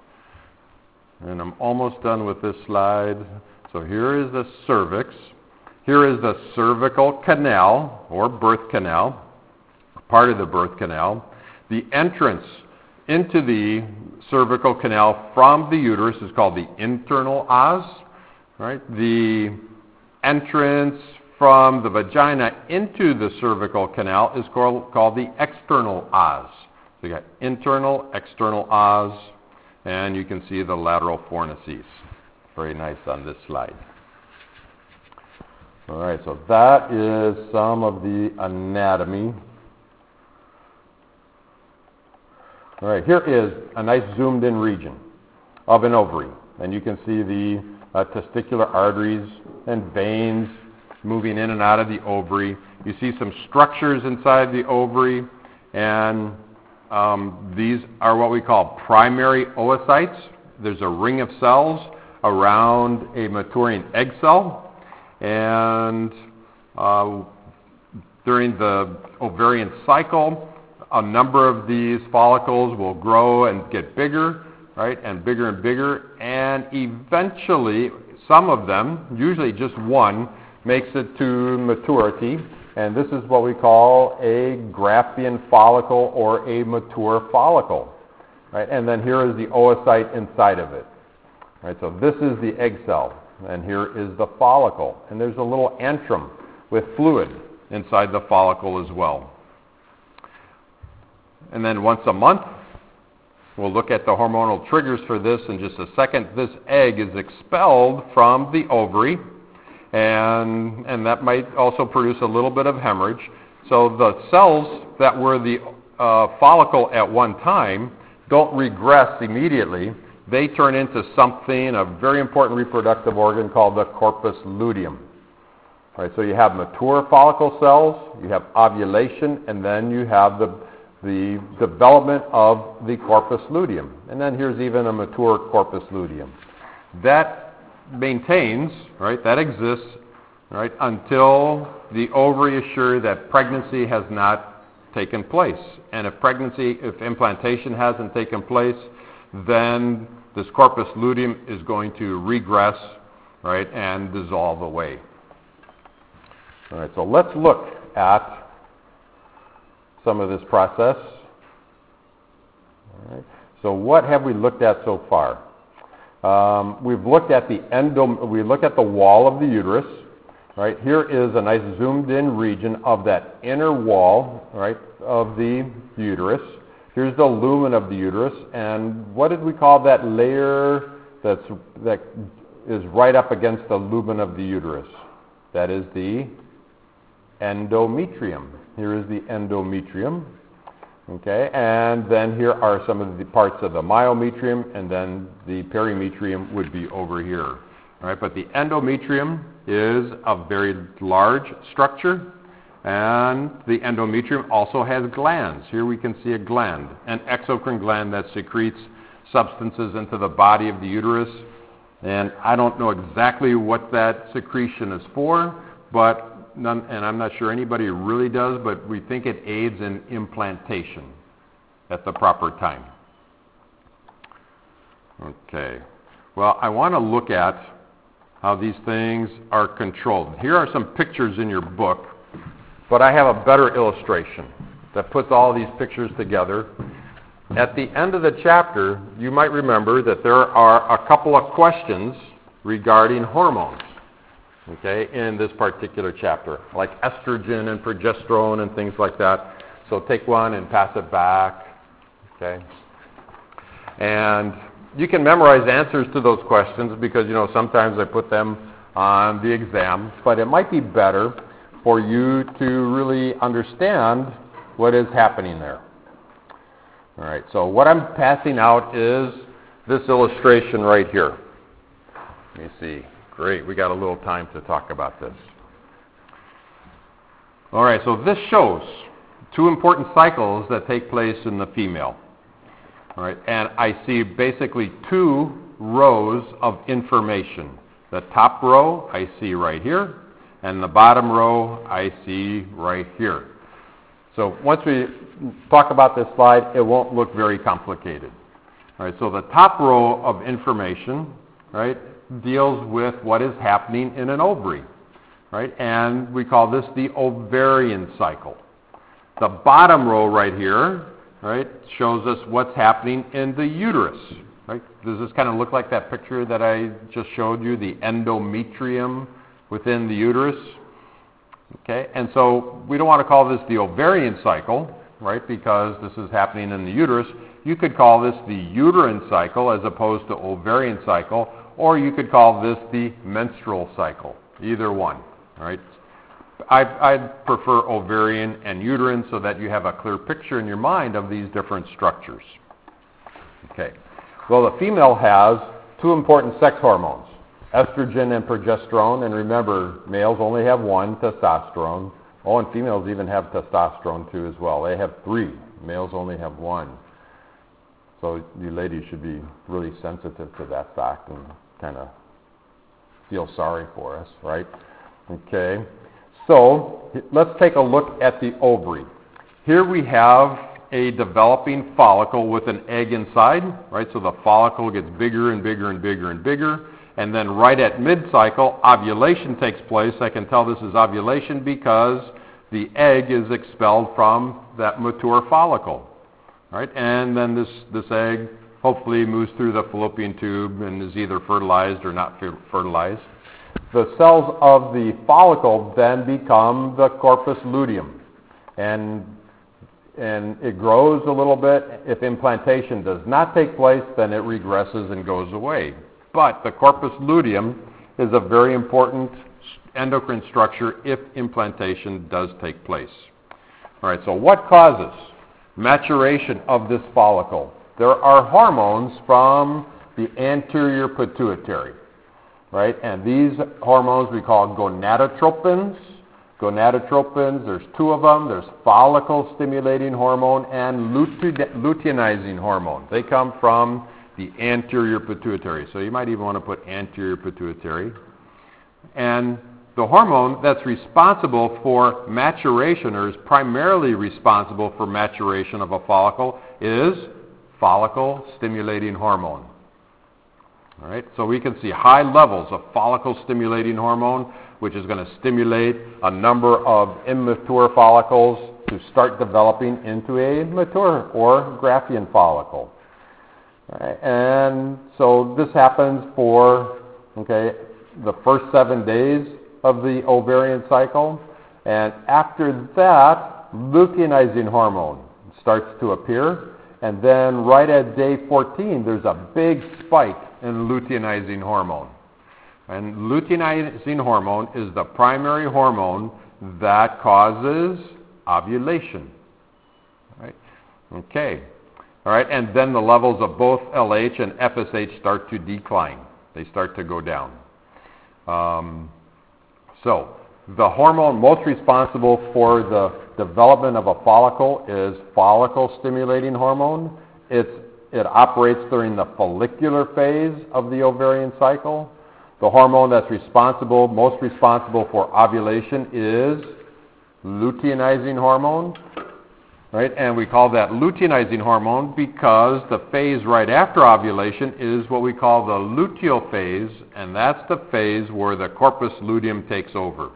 A: And I'm almost done with this slide. So here is the cervix. Here is the cervical canal, or birth canal, part of the birth canal. The entrance into the cervical canal from the uterus is called the internal os, right? The entrance from the vagina into the cervical canal is called, called the external os. So you got internal, external os, and you can see the lateral fornices. Very nice on this slide. All right, so that is some of the anatomy. All right, here is a nice zoomed in region of an ovary. And you can see the uh, testicular arteries and veins moving in and out of the ovary. You see some structures inside the ovary, and um, these are what we call primary oocytes. There's a ring of cells around a maturing egg cell, and uh, during the ovarian cycle, a number of these follicles will grow and get bigger, right, and bigger and bigger, and eventually some of them, usually just one, makes it to maturity, and this is what we call a Graafian follicle or a mature follicle, right? And then here is the oocyte inside of it, right? So this is the egg cell, and here is the follicle, and there's a little antrum with fluid inside the follicle as well. And then once a month, we'll look at the hormonal triggers for this in just a second. This egg is expelled from the ovary, and, and that might also produce a little bit of hemorrhage. So the cells that were the uh, follicle at one time don't regress immediately. They turn into something, a very important reproductive organ called the corpus luteum. All right, so you have mature follicle cells, you have ovulation, and then you have the, the development of the corpus luteum. And then here's even a mature corpus luteum. That maintains, right, that exists, right, until the ovary is sure that pregnancy has not taken place. And if pregnancy, if implantation hasn't taken place, then this corpus luteum is going to regress, right, and dissolve away. All right, so let's look at some of this process. All right. So what have we looked at so far? Um, we've looked at the endo, we looked at the wall of the uterus. Right, here is a nice zoomed-in region of that inner wall, right, of the uterus. Here's the lumen of the uterus, and what did we call that layer that's that is right up against the lumen of the uterus? That is the endometrium. Here is the endometrium. Okay, and then here are some of the parts of the myometrium, and then the perimetrium would be over here. All right, but the endometrium is a very large structure, and the endometrium also has glands. Here we can see a gland, an exocrine gland that secretes substances into the body of the uterus. And I don't know exactly what that secretion is for, but none, and I'm not sure anybody really does, but we think it aids in implantation at the proper time. Okay. Well, I want to look at how these things are controlled. Here are some pictures in your book, but I have a better illustration that puts all these pictures together. At the end of the chapter, you might remember that there are a couple of questions regarding hormones, okay, in this particular chapter, like estrogen and progesterone and things like that. So take one and pass it back, okay? And you can memorize answers to those questions because, you know, sometimes I put them on the exam, but it might be better for you to really understand what is happening there. All right, so what I'm passing out is this illustration right here. Let me see. Great, we got a little time to talk about this. All right, so this shows two important cycles that take place in the female. All right, and I see basically two rows of information. The top row I see right here, and the bottom row I see right here. So once we talk about this slide, it won't look very complicated. All right, so the top row of information, right, deals with what is happening in an ovary, right, and we call this the ovarian cycle. The bottom row right here, right, shows us what's happening in the uterus. Right? Does this kind of look like that picture that I just showed you, the endometrium within the uterus? Okay, and so we don't want to call this the ovarian cycle, right, because this is happening in the uterus. You could call this the uterine cycle as opposed to ovarian cycle, or you could call this the menstrual cycle, either one, right? I, I'd prefer ovarian and uterine so that you have a clear picture in your mind of these different structures. Okay, well, the female has two important sex hormones, estrogen and progesterone, and remember, males only have one, testosterone. Oh, and females even have testosterone too as well. They have three. Males only have one. So you ladies should be really sensitive to that fact and kind of feel sorry for us, right? Okay, so let's take a look at the ovary. Here we have a developing follicle with an egg inside, right? So the follicle gets bigger and bigger and bigger and bigger. And then right at mid-cycle, ovulation takes place. I can tell this is ovulation because the egg is expelled from that mature follicle, right? And then this, this egg hopefully moves through the fallopian tube and is either fertilized or not fertilized. The cells of the follicle then become the corpus luteum, and, and it grows a little bit. If implantation does not take place, then it regresses and goes away. But the corpus luteum is a very important endocrine structure if implantation does take place. All right, so what causes maturation of this follicle? There are hormones from the anterior pituitary. right? And these hormones we call gonadotropins. Gonadotropins, there's two of them. There's follicle-stimulating hormone and lutein- luteinizing hormone. They come from the anterior pituitary. So you might even want to put anterior pituitary. And the hormone that's responsible for maturation, or is primarily responsible for maturation of a follicle, is follicle-stimulating hormone. All right, so we can see high levels of follicle-stimulating hormone, which is going to stimulate a number of immature follicles to start developing into a mature or Graafian follicle. All right, and so this happens for, okay, the first seven days of the ovarian cycle, and after that, luteinizing hormone starts to appear, and then right at day fourteen, there's a big spike in luteinizing hormone. And luteinizing hormone is the primary hormone that causes ovulation. All right? Okay. All right, and then the levels of both L H and F S H start to decline. They start to go down. Um, so, the hormone most responsible for the development of a follicle is follicle-stimulating hormone. It's, it operates during the follicular phase of the ovarian cycle. The hormone that's responsible, most responsible for ovulation is luteinizing hormone. Right? And we call that luteinizing hormone because the phase right after ovulation is what we call the luteal phase, and that's the phase where the corpus luteum takes over.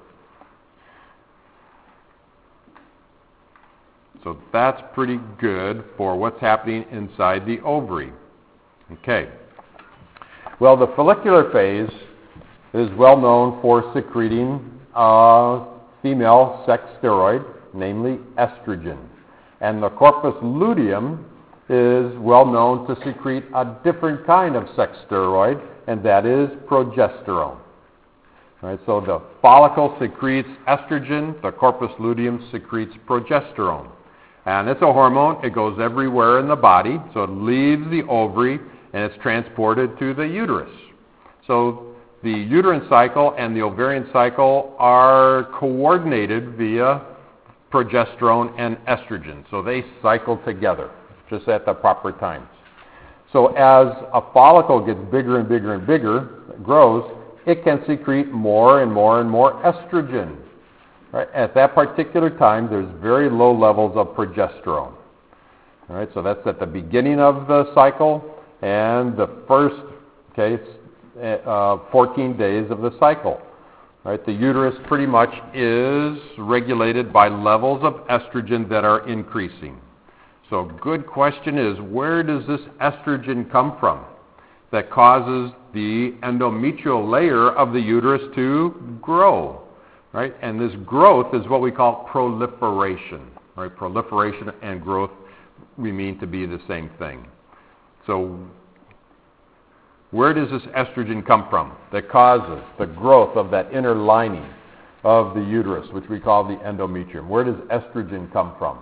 A: So that's pretty good for what's happening inside the ovary. Okay. Well, the follicular phase is well known for secreting a female sex steroid, namely estrogen. And the corpus luteum is well known to secrete a different kind of sex steroid, and that is progesterone. Right, so the follicle secretes estrogen, the corpus luteum secretes progesterone. And it's a hormone, it goes everywhere in the body, so it leaves the ovary and it's transported to the uterus. So the uterine cycle and the ovarian cycle are coordinated via progesterone and estrogen. So they cycle together, just at the proper times. So as a follicle gets bigger and bigger and bigger, it grows, it can secrete more and more and more estrogen. Right? At that particular time, there's very low levels of progesterone. All right, so that's at the beginning of the cycle and the first, okay, uh, fourteen days of the cycle. Right, the uterus pretty much is regulated by levels of estrogen that are increasing. So good question is, where does this estrogen come from that causes the endometrial layer of the uterus to grow? Right, and this growth is what we call proliferation. Right, proliferation and growth we mean to be the same thing. So where does this estrogen come from that causes the growth of that inner lining of the uterus, which we call the endometrium? Where does estrogen come from?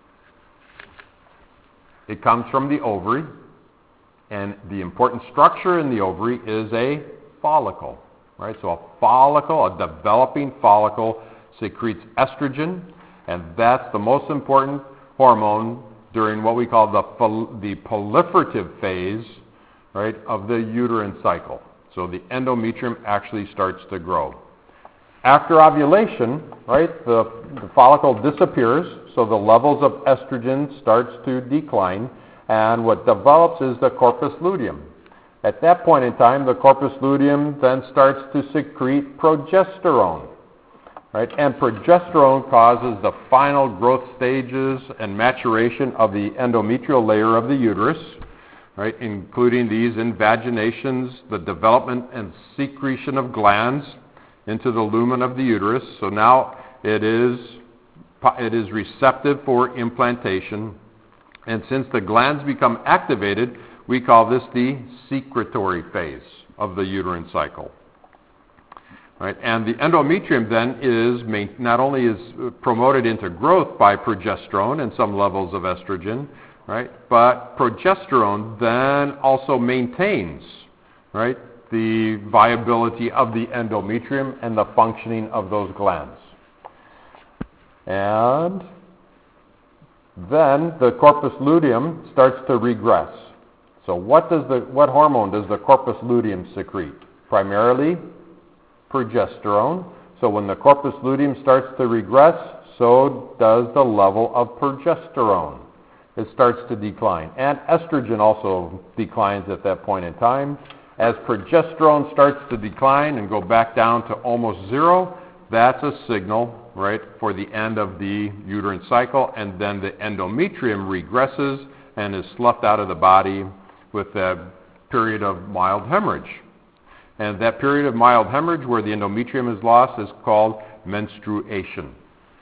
A: It comes from the ovary, and the important structure in the ovary is a follicle. Right? So a follicle, a developing follicle, secretes estrogen, and that's the most important hormone during what we call the, the proliferative phase, right, of the uterine cycle. So the endometrium actually starts to grow. After ovulation, right, the, the follicle disappears, so the levels of estrogen starts to decline, and what develops is the corpus luteum. At that point in time, the corpus luteum then starts to secrete progesterone. Right, and progesterone causes the final growth stages and maturation of the endometrial layer of the uterus. Right, including these invaginations, the development and secretion of glands into the lumen of the uterus. So now it is, it is receptive for implantation. And since the glands become activated, we call this the secretory phase of the uterine cycle. Right, and the endometrium then is main, not only is promoted into growth by progesterone and some levels of estrogen, right, but progesterone then also maintains, right, the viability of the endometrium and the functioning of those glands. And then the corpus luteum starts to regress. So what does the what hormone does the corpus luteum secrete? Primarily progesterone. So when the corpus luteum starts to regress, so does the level of progesterone. It starts to decline. And estrogen also declines at that point in time. As progesterone starts to decline and go back down to almost zero, that's a signal, right, for the end of the uterine cycle, and then the endometrium regresses and is sloughed out of the body with a period of mild hemorrhage. And that period of mild hemorrhage where the endometrium is lost is called menstruation.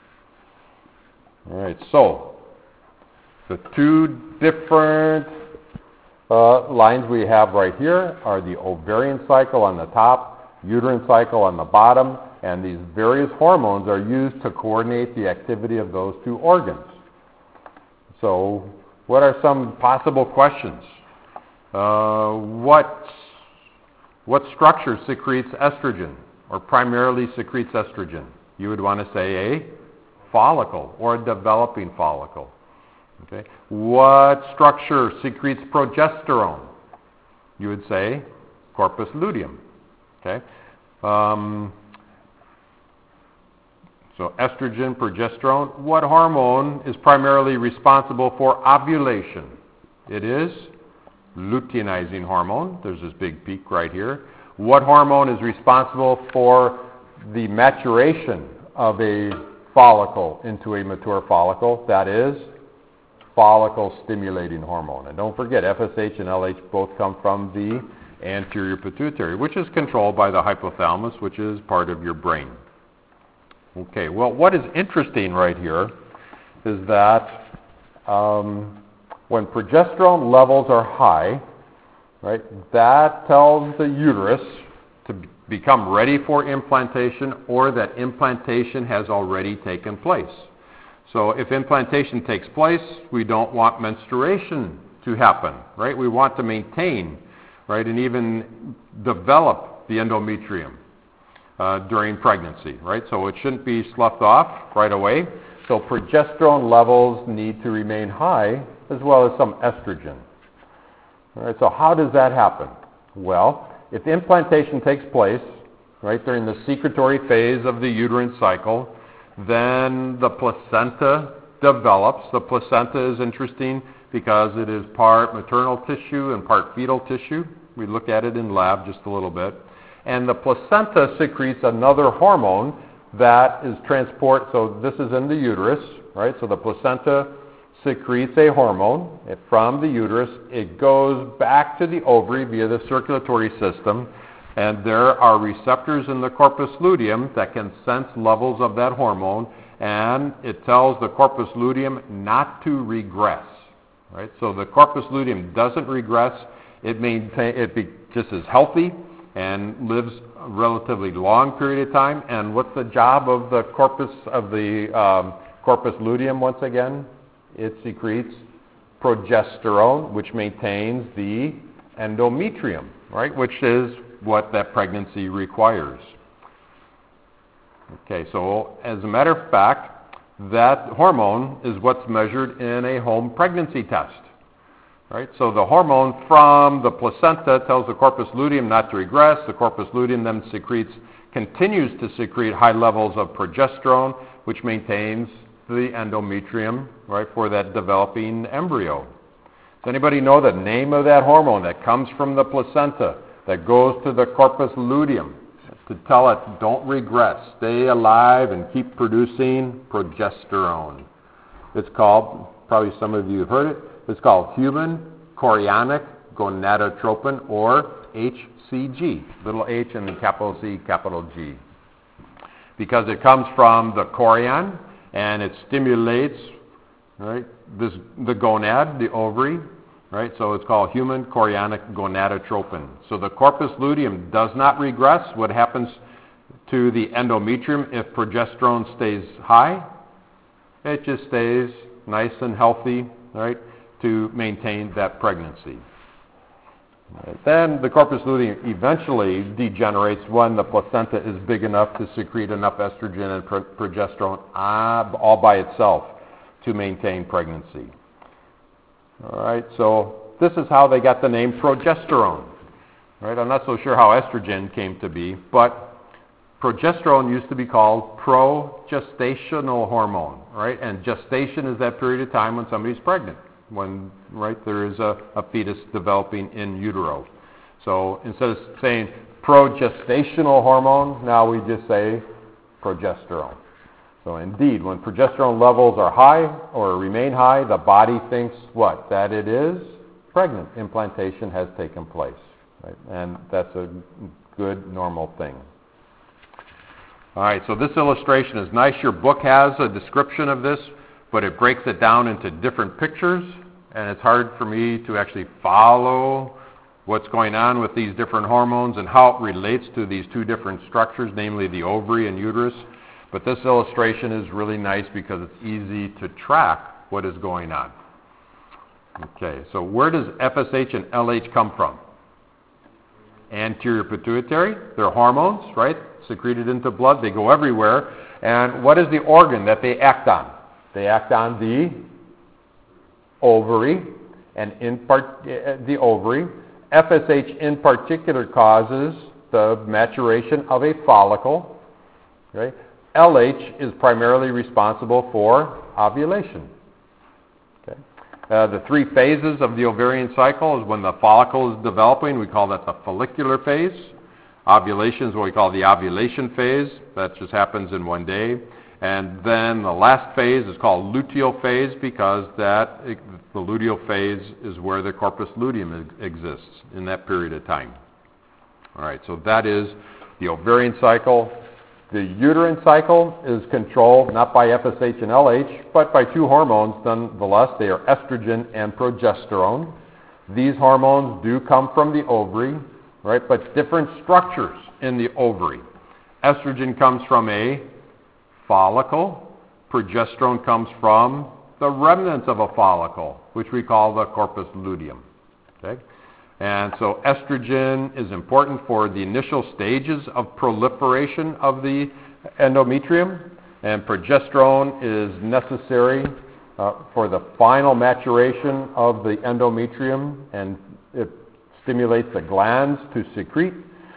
A: All right, so the two different uh, lines we have right here are the ovarian cycle on the top, uterine cycle on the bottom, and these various hormones are used to coordinate the activity of those two organs. So what are some possible questions? Uh, what, what structure secretes estrogen, or primarily secretes estrogen? You would want to say a follicle, or a developing follicle. Okay. What structure secretes progesterone? You would say corpus luteum. Okay. Um, so estrogen, progesterone. What hormone is primarily responsible for ovulation? It is luteinizing hormone. There's this big peak right here. What hormone is responsible for the maturation of a follicle into a mature follicle? That is follicle-stimulating hormone. And don't forget, F S H and L H both come from the anterior pituitary, which is controlled by the hypothalamus, which is part of your brain. Okay, well, what is interesting right here is that um, when progesterone levels are high, right, that tells the uterus to b- become ready for implantation, or that implantation has already taken place. So if implantation takes place, we don't want menstruation to happen, right? We want to maintain, right, and even develop the endometrium uh, during pregnancy, right? So it shouldn't be sloughed off right away. So progesterone levels need to remain high, as well as some estrogen. All right, so how does that happen? Well, if implantation takes place, right, during the secretory phase of the uterine cycle, then the placenta develops. The placenta is interesting because it is part maternal tissue and part fetal tissue. We look at it in lab just a little bit. And the placenta secretes another hormone that is transport, so this is in the uterus, right? So the placenta secretes a hormone from the uterus. It goes back to the ovary via the circulatory system, and there are receptors in the corpus luteum that can sense levels of that hormone, and it tells the corpus luteum not to regress. Right? So the corpus luteum doesn't regress. It maintain, it be, just is healthy and lives a relatively long period of time. And what's the job of the corpus of the um, corpus luteum once again? It secretes progesterone, which maintains the endometrium, right? Which is what that pregnancy requires. Okay, so as a matter of fact, that hormone is what's measured in a home pregnancy test. Right? So the hormone from the placenta tells the corpus luteum not to regress. The corpus luteum then secretes, continues to secrete high levels of progesterone, which maintains the endometrium, right, for that developing embryo. Does anybody know the name of that hormone that comes from the placenta, that goes to the corpus luteum to tell it, don't regress, stay alive and keep producing progesterone? It's called, probably some of you have heard it, it's called human chorionic gonadotropin, or H C G, little h and then capital C, capital G. Because it comes from the chorion, and it stimulates, right, this, the gonad, the ovary, right? So it's called human chorionic gonadotropin. So the corpus luteum does not regress. What happens to the endometrium if progesterone stays high? It just stays nice and healthy, right, to maintain that pregnancy. Then the corpus luteum eventually degenerates when the placenta is big enough to secrete enough estrogen and pro- progesterone all by itself to maintain pregnancy. All right, so this is how they got the name progesterone. Right? I'm not so sure how estrogen came to be, but progesterone used to be called progestational hormone, right? And gestation is that period of time when somebody's pregnant, when, right, there is a, a fetus developing in utero. So instead of saying progestational hormone, now we just say progesterone. So indeed, when progesterone levels are high or remain high, the body thinks what? That it is pregnant. Implantation has taken place. Right? And that's a good, normal thing. All right, so this illustration is nice. Your book has a description of this, but it breaks it down into different pictures, and it's hard for me to actually follow what's going on with these different hormones and how it relates to these two different structures, namely the ovary and uterus. But this illustration is really nice because it's easy to track what is going on. Okay, so where does F S H and L H come from? Anterior pituitary. They're hormones, right? Secreted into blood. They go everywhere. And what is the organ that they act on? They act on the ovary, and in part, uh, the ovary. F S H in particular causes the maturation of a follicle. Okay? L H is primarily responsible for ovulation. Okay? Uh, the three phases of the ovarian cycle is when the follicle is developing. We call that the follicular phase. Ovulation is what we call the ovulation phase. That just happens in one day. And then the last phase is called luteal phase because that the luteal phase is where the corpus luteum exists in that period of time. All right, so that is the ovarian cycle. The uterine cycle is controlled not by F S H and L H, but by two hormones nonetheless. They are estrogen and progesterone. These hormones do come from the ovary, right, but different structures in the ovary. Estrogen comes from a follicle. Progesterone comes from the remnants of a follicle, which we call the corpus luteum. Okay? And so estrogen is important for the initial stages of proliferation of the endometrium, and progesterone is necessary uh, for the final maturation of the endometrium, and it stimulates the glands to secrete.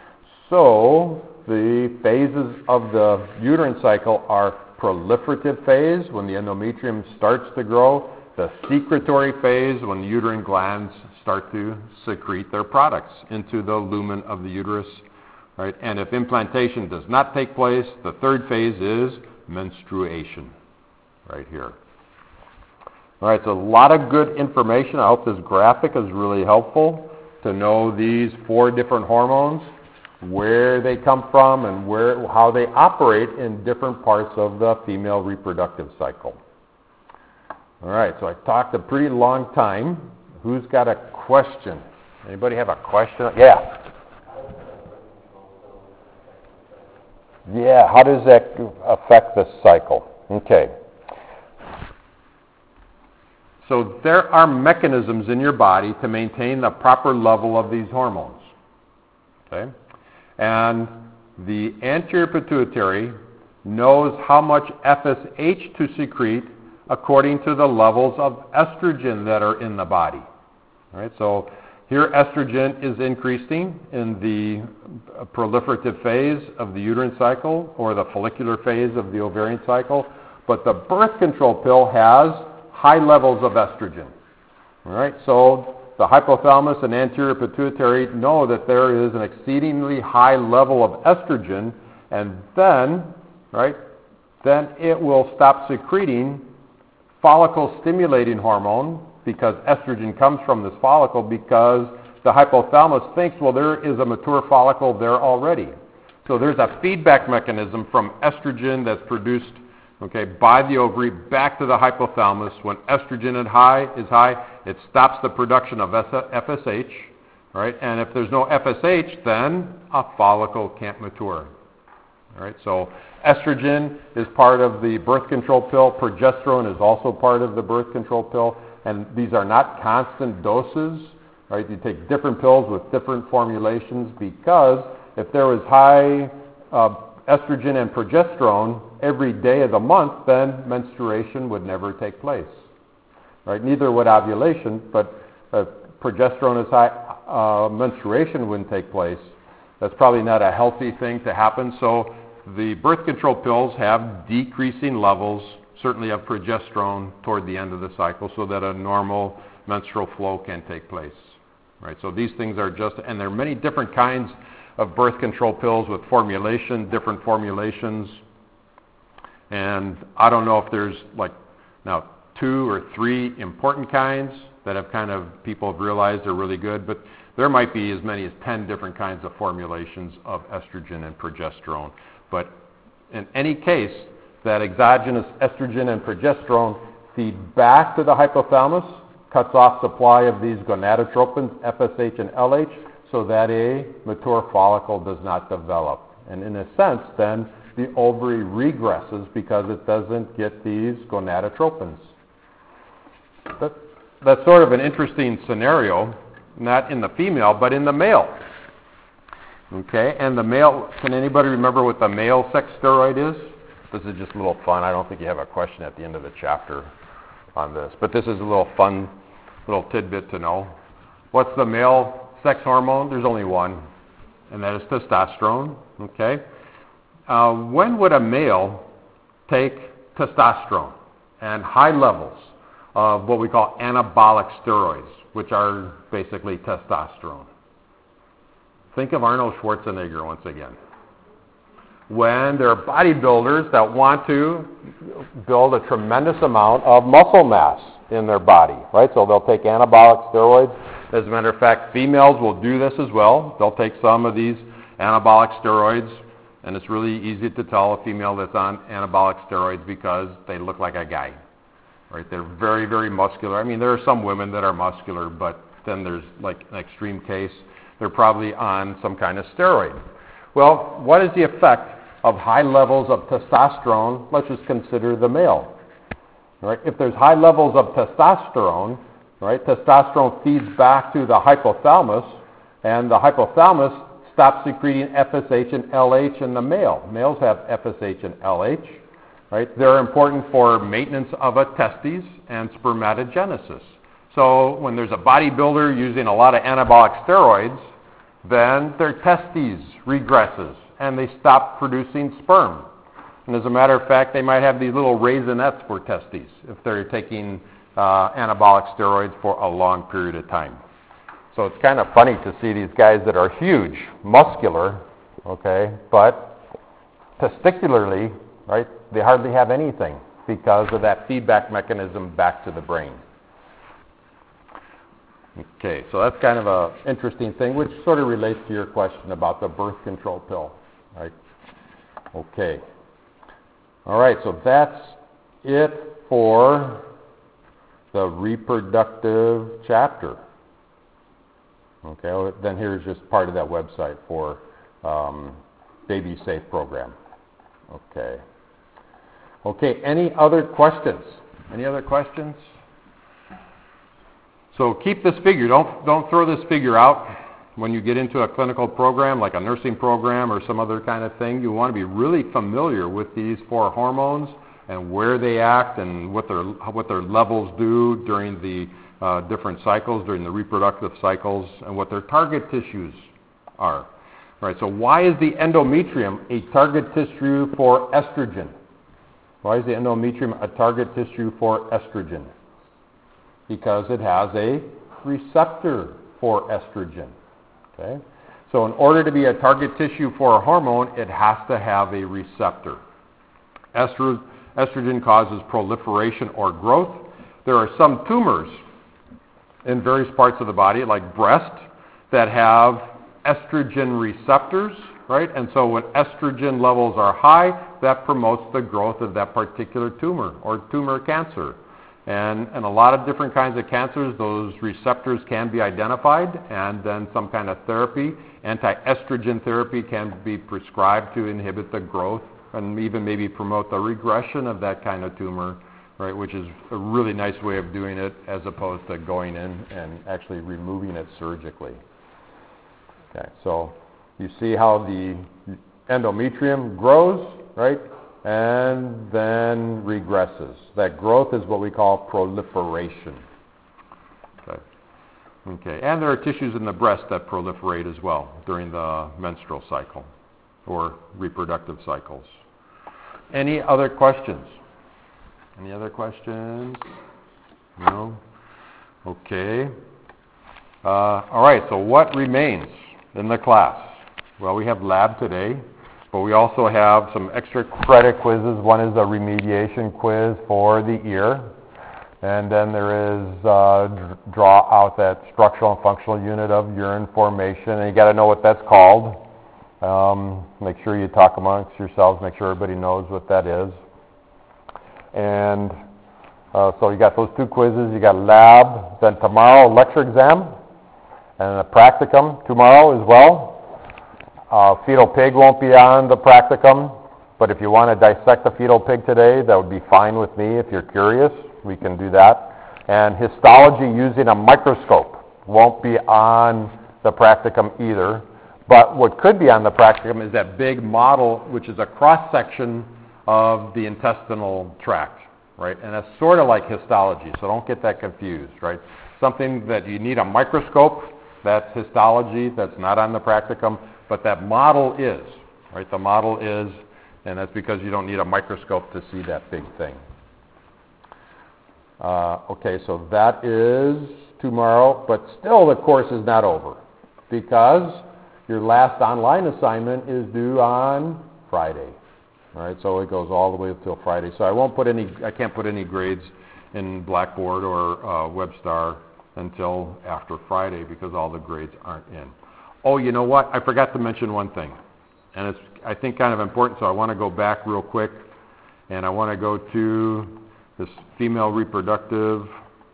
A: So the phases of the uterine cycle are proliferative phase, when the endometrium starts to grow, the secretory phase, when the uterine glands start to secrete their products into the lumen of the uterus. Right? And if implantation does not take place, the third phase is menstruation, right here. All right, so a lot of good information. I hope this graphic is really helpful to know these four different hormones, where they come from, and where how they operate in different parts of the female reproductive cycle. All right, so I talked a pretty long time. Who's got a question? Anybody have a question? Yeah. Yeah, how does that affect the cycle? Okay. So there are mechanisms in your body to maintain the proper level of these hormones. Okay? And the anterior pituitary knows how much F S H to secrete according to the levels of estrogen that are in the body. All right, so here estrogen is increasing in the proliferative phase of the uterine cycle or the follicular phase of the ovarian cycle, but the birth control pill has high levels of estrogen. All right, so the hypothalamus and anterior pituitary know that there is an exceedingly high level of estrogen, and then, right, then it will stop secreting follicle-stimulating hormone, because estrogen comes from this follicle, because the hypothalamus thinks, well, there is a mature follicle there already. So there's a feedback mechanism from estrogen that's produced, okay, by the ovary back to the hypothalamus. When estrogen is high, is high, it stops the production of F S H, right? And if there's no F S H, then a follicle can't mature. All right, so estrogen is part of the birth control pill. Progesterone is also part of the birth control pill. And these are not constant doses. right? You take different pills with different formulations because if there was high uh, estrogen and progesterone every day of the month, then menstruation would never take place, right? Neither would ovulation, but if progesterone is high, uh, menstruation wouldn't take place. That's probably not a healthy thing to happen. So the birth control pills have decreasing levels, certainly of progesterone toward the end of the cycle, so that a normal menstrual flow can take place, right? So these things are just, and there are many different kinds of birth control pills with formulation, different formulations, and I don't know if there's like now two or three important kinds that have kind of people have realized are really good, but there might be as many as ten different kinds of formulations of estrogen and progesterone. But in any case, that exogenous estrogen and progesterone feed back to the hypothalamus, cuts off supply of these gonadotropins, F S H and L H, so that a mature follicle does not develop. And in a sense, then, the ovary regresses because it doesn't get these gonadotropins. That, that's sort of an interesting scenario, not in the female, but in the male. Okay, and the male, can anybody remember what the male sex steroid is? This is just a little fun. I don't think you have a question at the end of the chapter on this, but this is a little fun, little tidbit to know. What's the male sex hormone? There's only one, and that is testosterone. Okay, uh, when would a male take testosterone and high levels of what we call anabolic steroids, which are basically testosterone? Think of Arnold Schwarzenegger once again. When there are bodybuilders that want to build a tremendous amount of muscle mass in their body, right? So they'll take anabolic steroids. As a matter of fact, females will do this as well. They'll take some of these anabolic steroids, and it's really easy to tell a female that's on anabolic steroids because they look like a guy, right? They're very, very muscular. I mean, there are some women that are muscular, but then there's like an extreme case. They're probably on some kind of steroid. Well, what is the effect of high levels of testosterone? Let's just consider the male. Right? If there's high levels of testosterone, right, testosterone feeds back to the hypothalamus, and the hypothalamus stops secreting F S H and L H in the male. Males have F S H and L H. Right? They're important for maintenance of a testes and spermatogenesis. So when there's a bodybuilder using a lot of anabolic steroids, then their testes regresses and they stop producing sperm. And as a matter of fact, they might have these little raisinets for testes if they're taking uh, anabolic steroids for a long period of time. So it's kind of funny to see these guys that are huge, muscular, okay, but testicularly, right, they hardly have anything because of that feedback mechanism back to the brain. Okay, so that's kind of an interesting thing, which sort of relates to your question about the birth control pill, right? Okay. All right, so that's it for the reproductive chapter. Okay, well, then here's just part of that website for um, Baby Safe program. Okay. Okay, any other questions? Any other questions? So keep this figure. Don't don't throw this figure out when you get into a clinical program like a nursing program or some other kind of thing. You want to be really familiar with these four hormones and where they act and what their what their levels do during the uh, different cycles, during the reproductive cycles, and what their target tissues are. Right. So why is the endometrium a target tissue for estrogen? Why is the endometrium a target tissue for estrogen? Because it has a receptor for estrogen. Okay? So in order to be a target tissue for a hormone, it has to have a receptor. Estro- estrogen causes proliferation or growth. There are some tumors in various parts of the body, like breast, that have estrogen receptors, right? And so when estrogen levels are high, that promotes the growth of that particular tumor or tumor cancer. And in a lot of different kinds of cancers, those receptors can be identified, and then some kind of therapy, anti-estrogen therapy, can be prescribed to inhibit the growth and even maybe promote the regression of that kind of tumor, right, which is a really nice way of doing it as opposed to going in and actually removing it surgically. Okay, so you see how the endometrium grows, right, and then regresses. That growth is what we call proliferation. Okay. Okay, and there are tissues in the breast that proliferate as well during the menstrual cycle or reproductive cycles. Any other questions? Any other questions? No? Okay. Uh, all right, so what remains in the class? Well, we have lab today, but we also have some extra credit quizzes. One is a remediation quiz for the ear, and then there is uh, draw out that structural and functional unit of urine formation, and you got to know what that's called. Um, make sure you talk amongst yourselves, make sure everybody knows what that is. And uh, so you got those two quizzes, you got lab, then tomorrow lecture exam, and a practicum tomorrow as well. Uh, fetal pig won't be on the practicum, but if you want to dissect the fetal pig today, that would be fine with me. If you're curious, we can do that. And histology using a microscope won't be on the practicum either. But what could be on the practicum is that big model, which is a cross-section of the intestinal tract, right? And that's sort of like histology, so don't get that confused, right? Something that you need a microscope, that's histology, that's not on the practicum. But that model is, right? The model is, and that's because you don't need a microscope to see that big thing. Uh, okay, so that is tomorrow, but still the course is not over because your last online assignment is due on Friday. All right, so it goes all the way until Friday. So I won't put any, I can't put any grades in Blackboard or uh, WebStar until after Friday because all the grades aren't in. Oh, you know what? I forgot to mention one thing, and it's, I think, kind of important, so I want to go back real quick, and I want to go to this female reproductive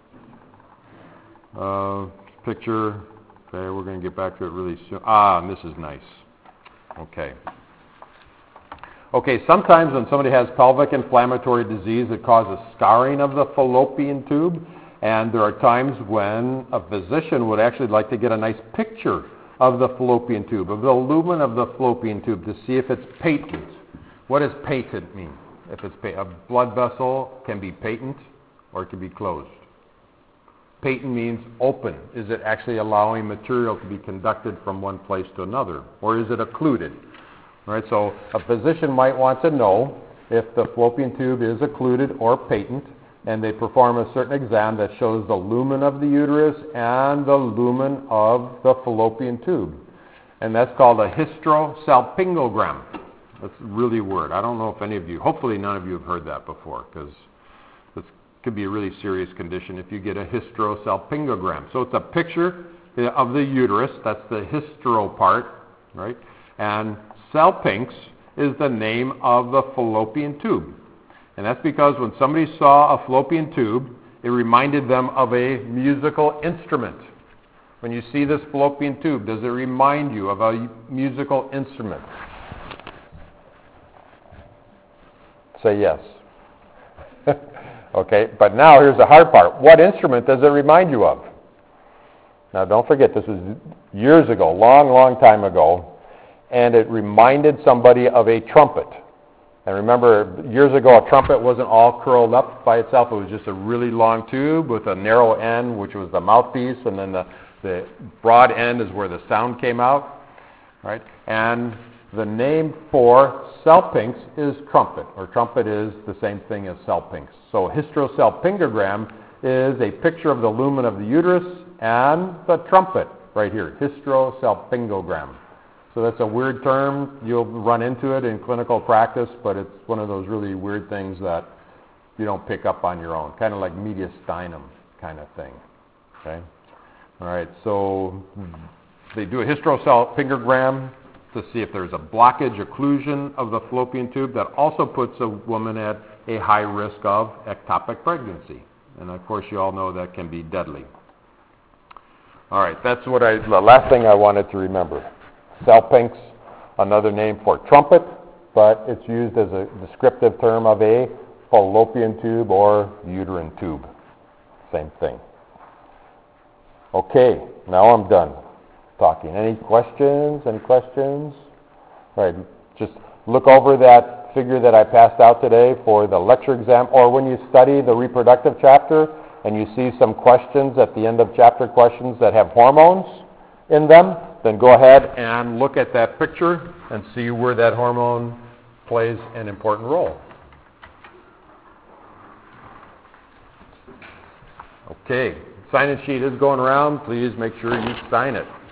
A: uh, picture. Okay, we're going to get back to it really soon. Ah, and this is nice. Okay. Okay, sometimes when somebody has pelvic inflammatory disease, it causes scarring of the fallopian tube, and there are times when a physician would actually like to get a nice picture of the fallopian tube, of the lumen of the fallopian tube, to see if it's patent. What does patent mean? If it's pa- a blood vessel can be patent or it can be closed. Patent means open. Is it actually allowing material to be conducted from one place to another, or is it occluded? Right. So a physician might want to know if the fallopian tube is occluded or patent, and they perform a certain exam that shows the lumen of the uterus and the lumen of the fallopian tube. And that's called a hysterosalpingogram. That's really a word. I don't know if any of you, hopefully none of you have heard that before, because this could be a really serious condition if you get a hysterosalpingogram. So it's a picture of the uterus. That's the hystero part, right? And salpinx is the name of the fallopian tube. And that's because when somebody saw a fallopian tube, it reminded them of a musical instrument. When you see this fallopian tube, does it remind you of a musical instrument? Say yes. Okay, but now here's the hard part. What instrument does it remind you of? Now don't forget, this was years ago, long, long time ago, and it reminded somebody of a trumpet. And remember, years ago, a trumpet wasn't all curled up by itself. It was just a really long tube with a narrow end, which was the mouthpiece, and then the, the broad end is where the sound came out, right? And the name for salpinx is trumpet, or trumpet is the same thing as salpinx. So hysterosalpingogram is a picture of the lumen of the uterus and the trumpet right here, hysterosalpingogram. So that's a weird term. You'll run into it in clinical practice, but it's one of those really weird things that you don't pick up on your own, kind of like mediastinum kind of thing. Okay? All right, so they do a hysterosalpingogram to see if there's a blockage, occlusion of the fallopian tube. That also puts a woman at a high risk of ectopic pregnancy. And of course, you all know that can be deadly. All right, that's what I, the last thing I wanted to remember. Salpinx, another name for trumpet, but it's used as a descriptive term of a fallopian tube or uterine tube. Same thing. Okay, now I'm done talking. Any questions? Any questions? All right, just look over that figure that I passed out today for the lecture exam, or when you study the reproductive chapter and you see some questions at the end of chapter questions that have hormones in them, then go ahead and look at that picture and see where that hormone plays an important role. Okay, sign-in sheet is going around. Please make sure you sign it.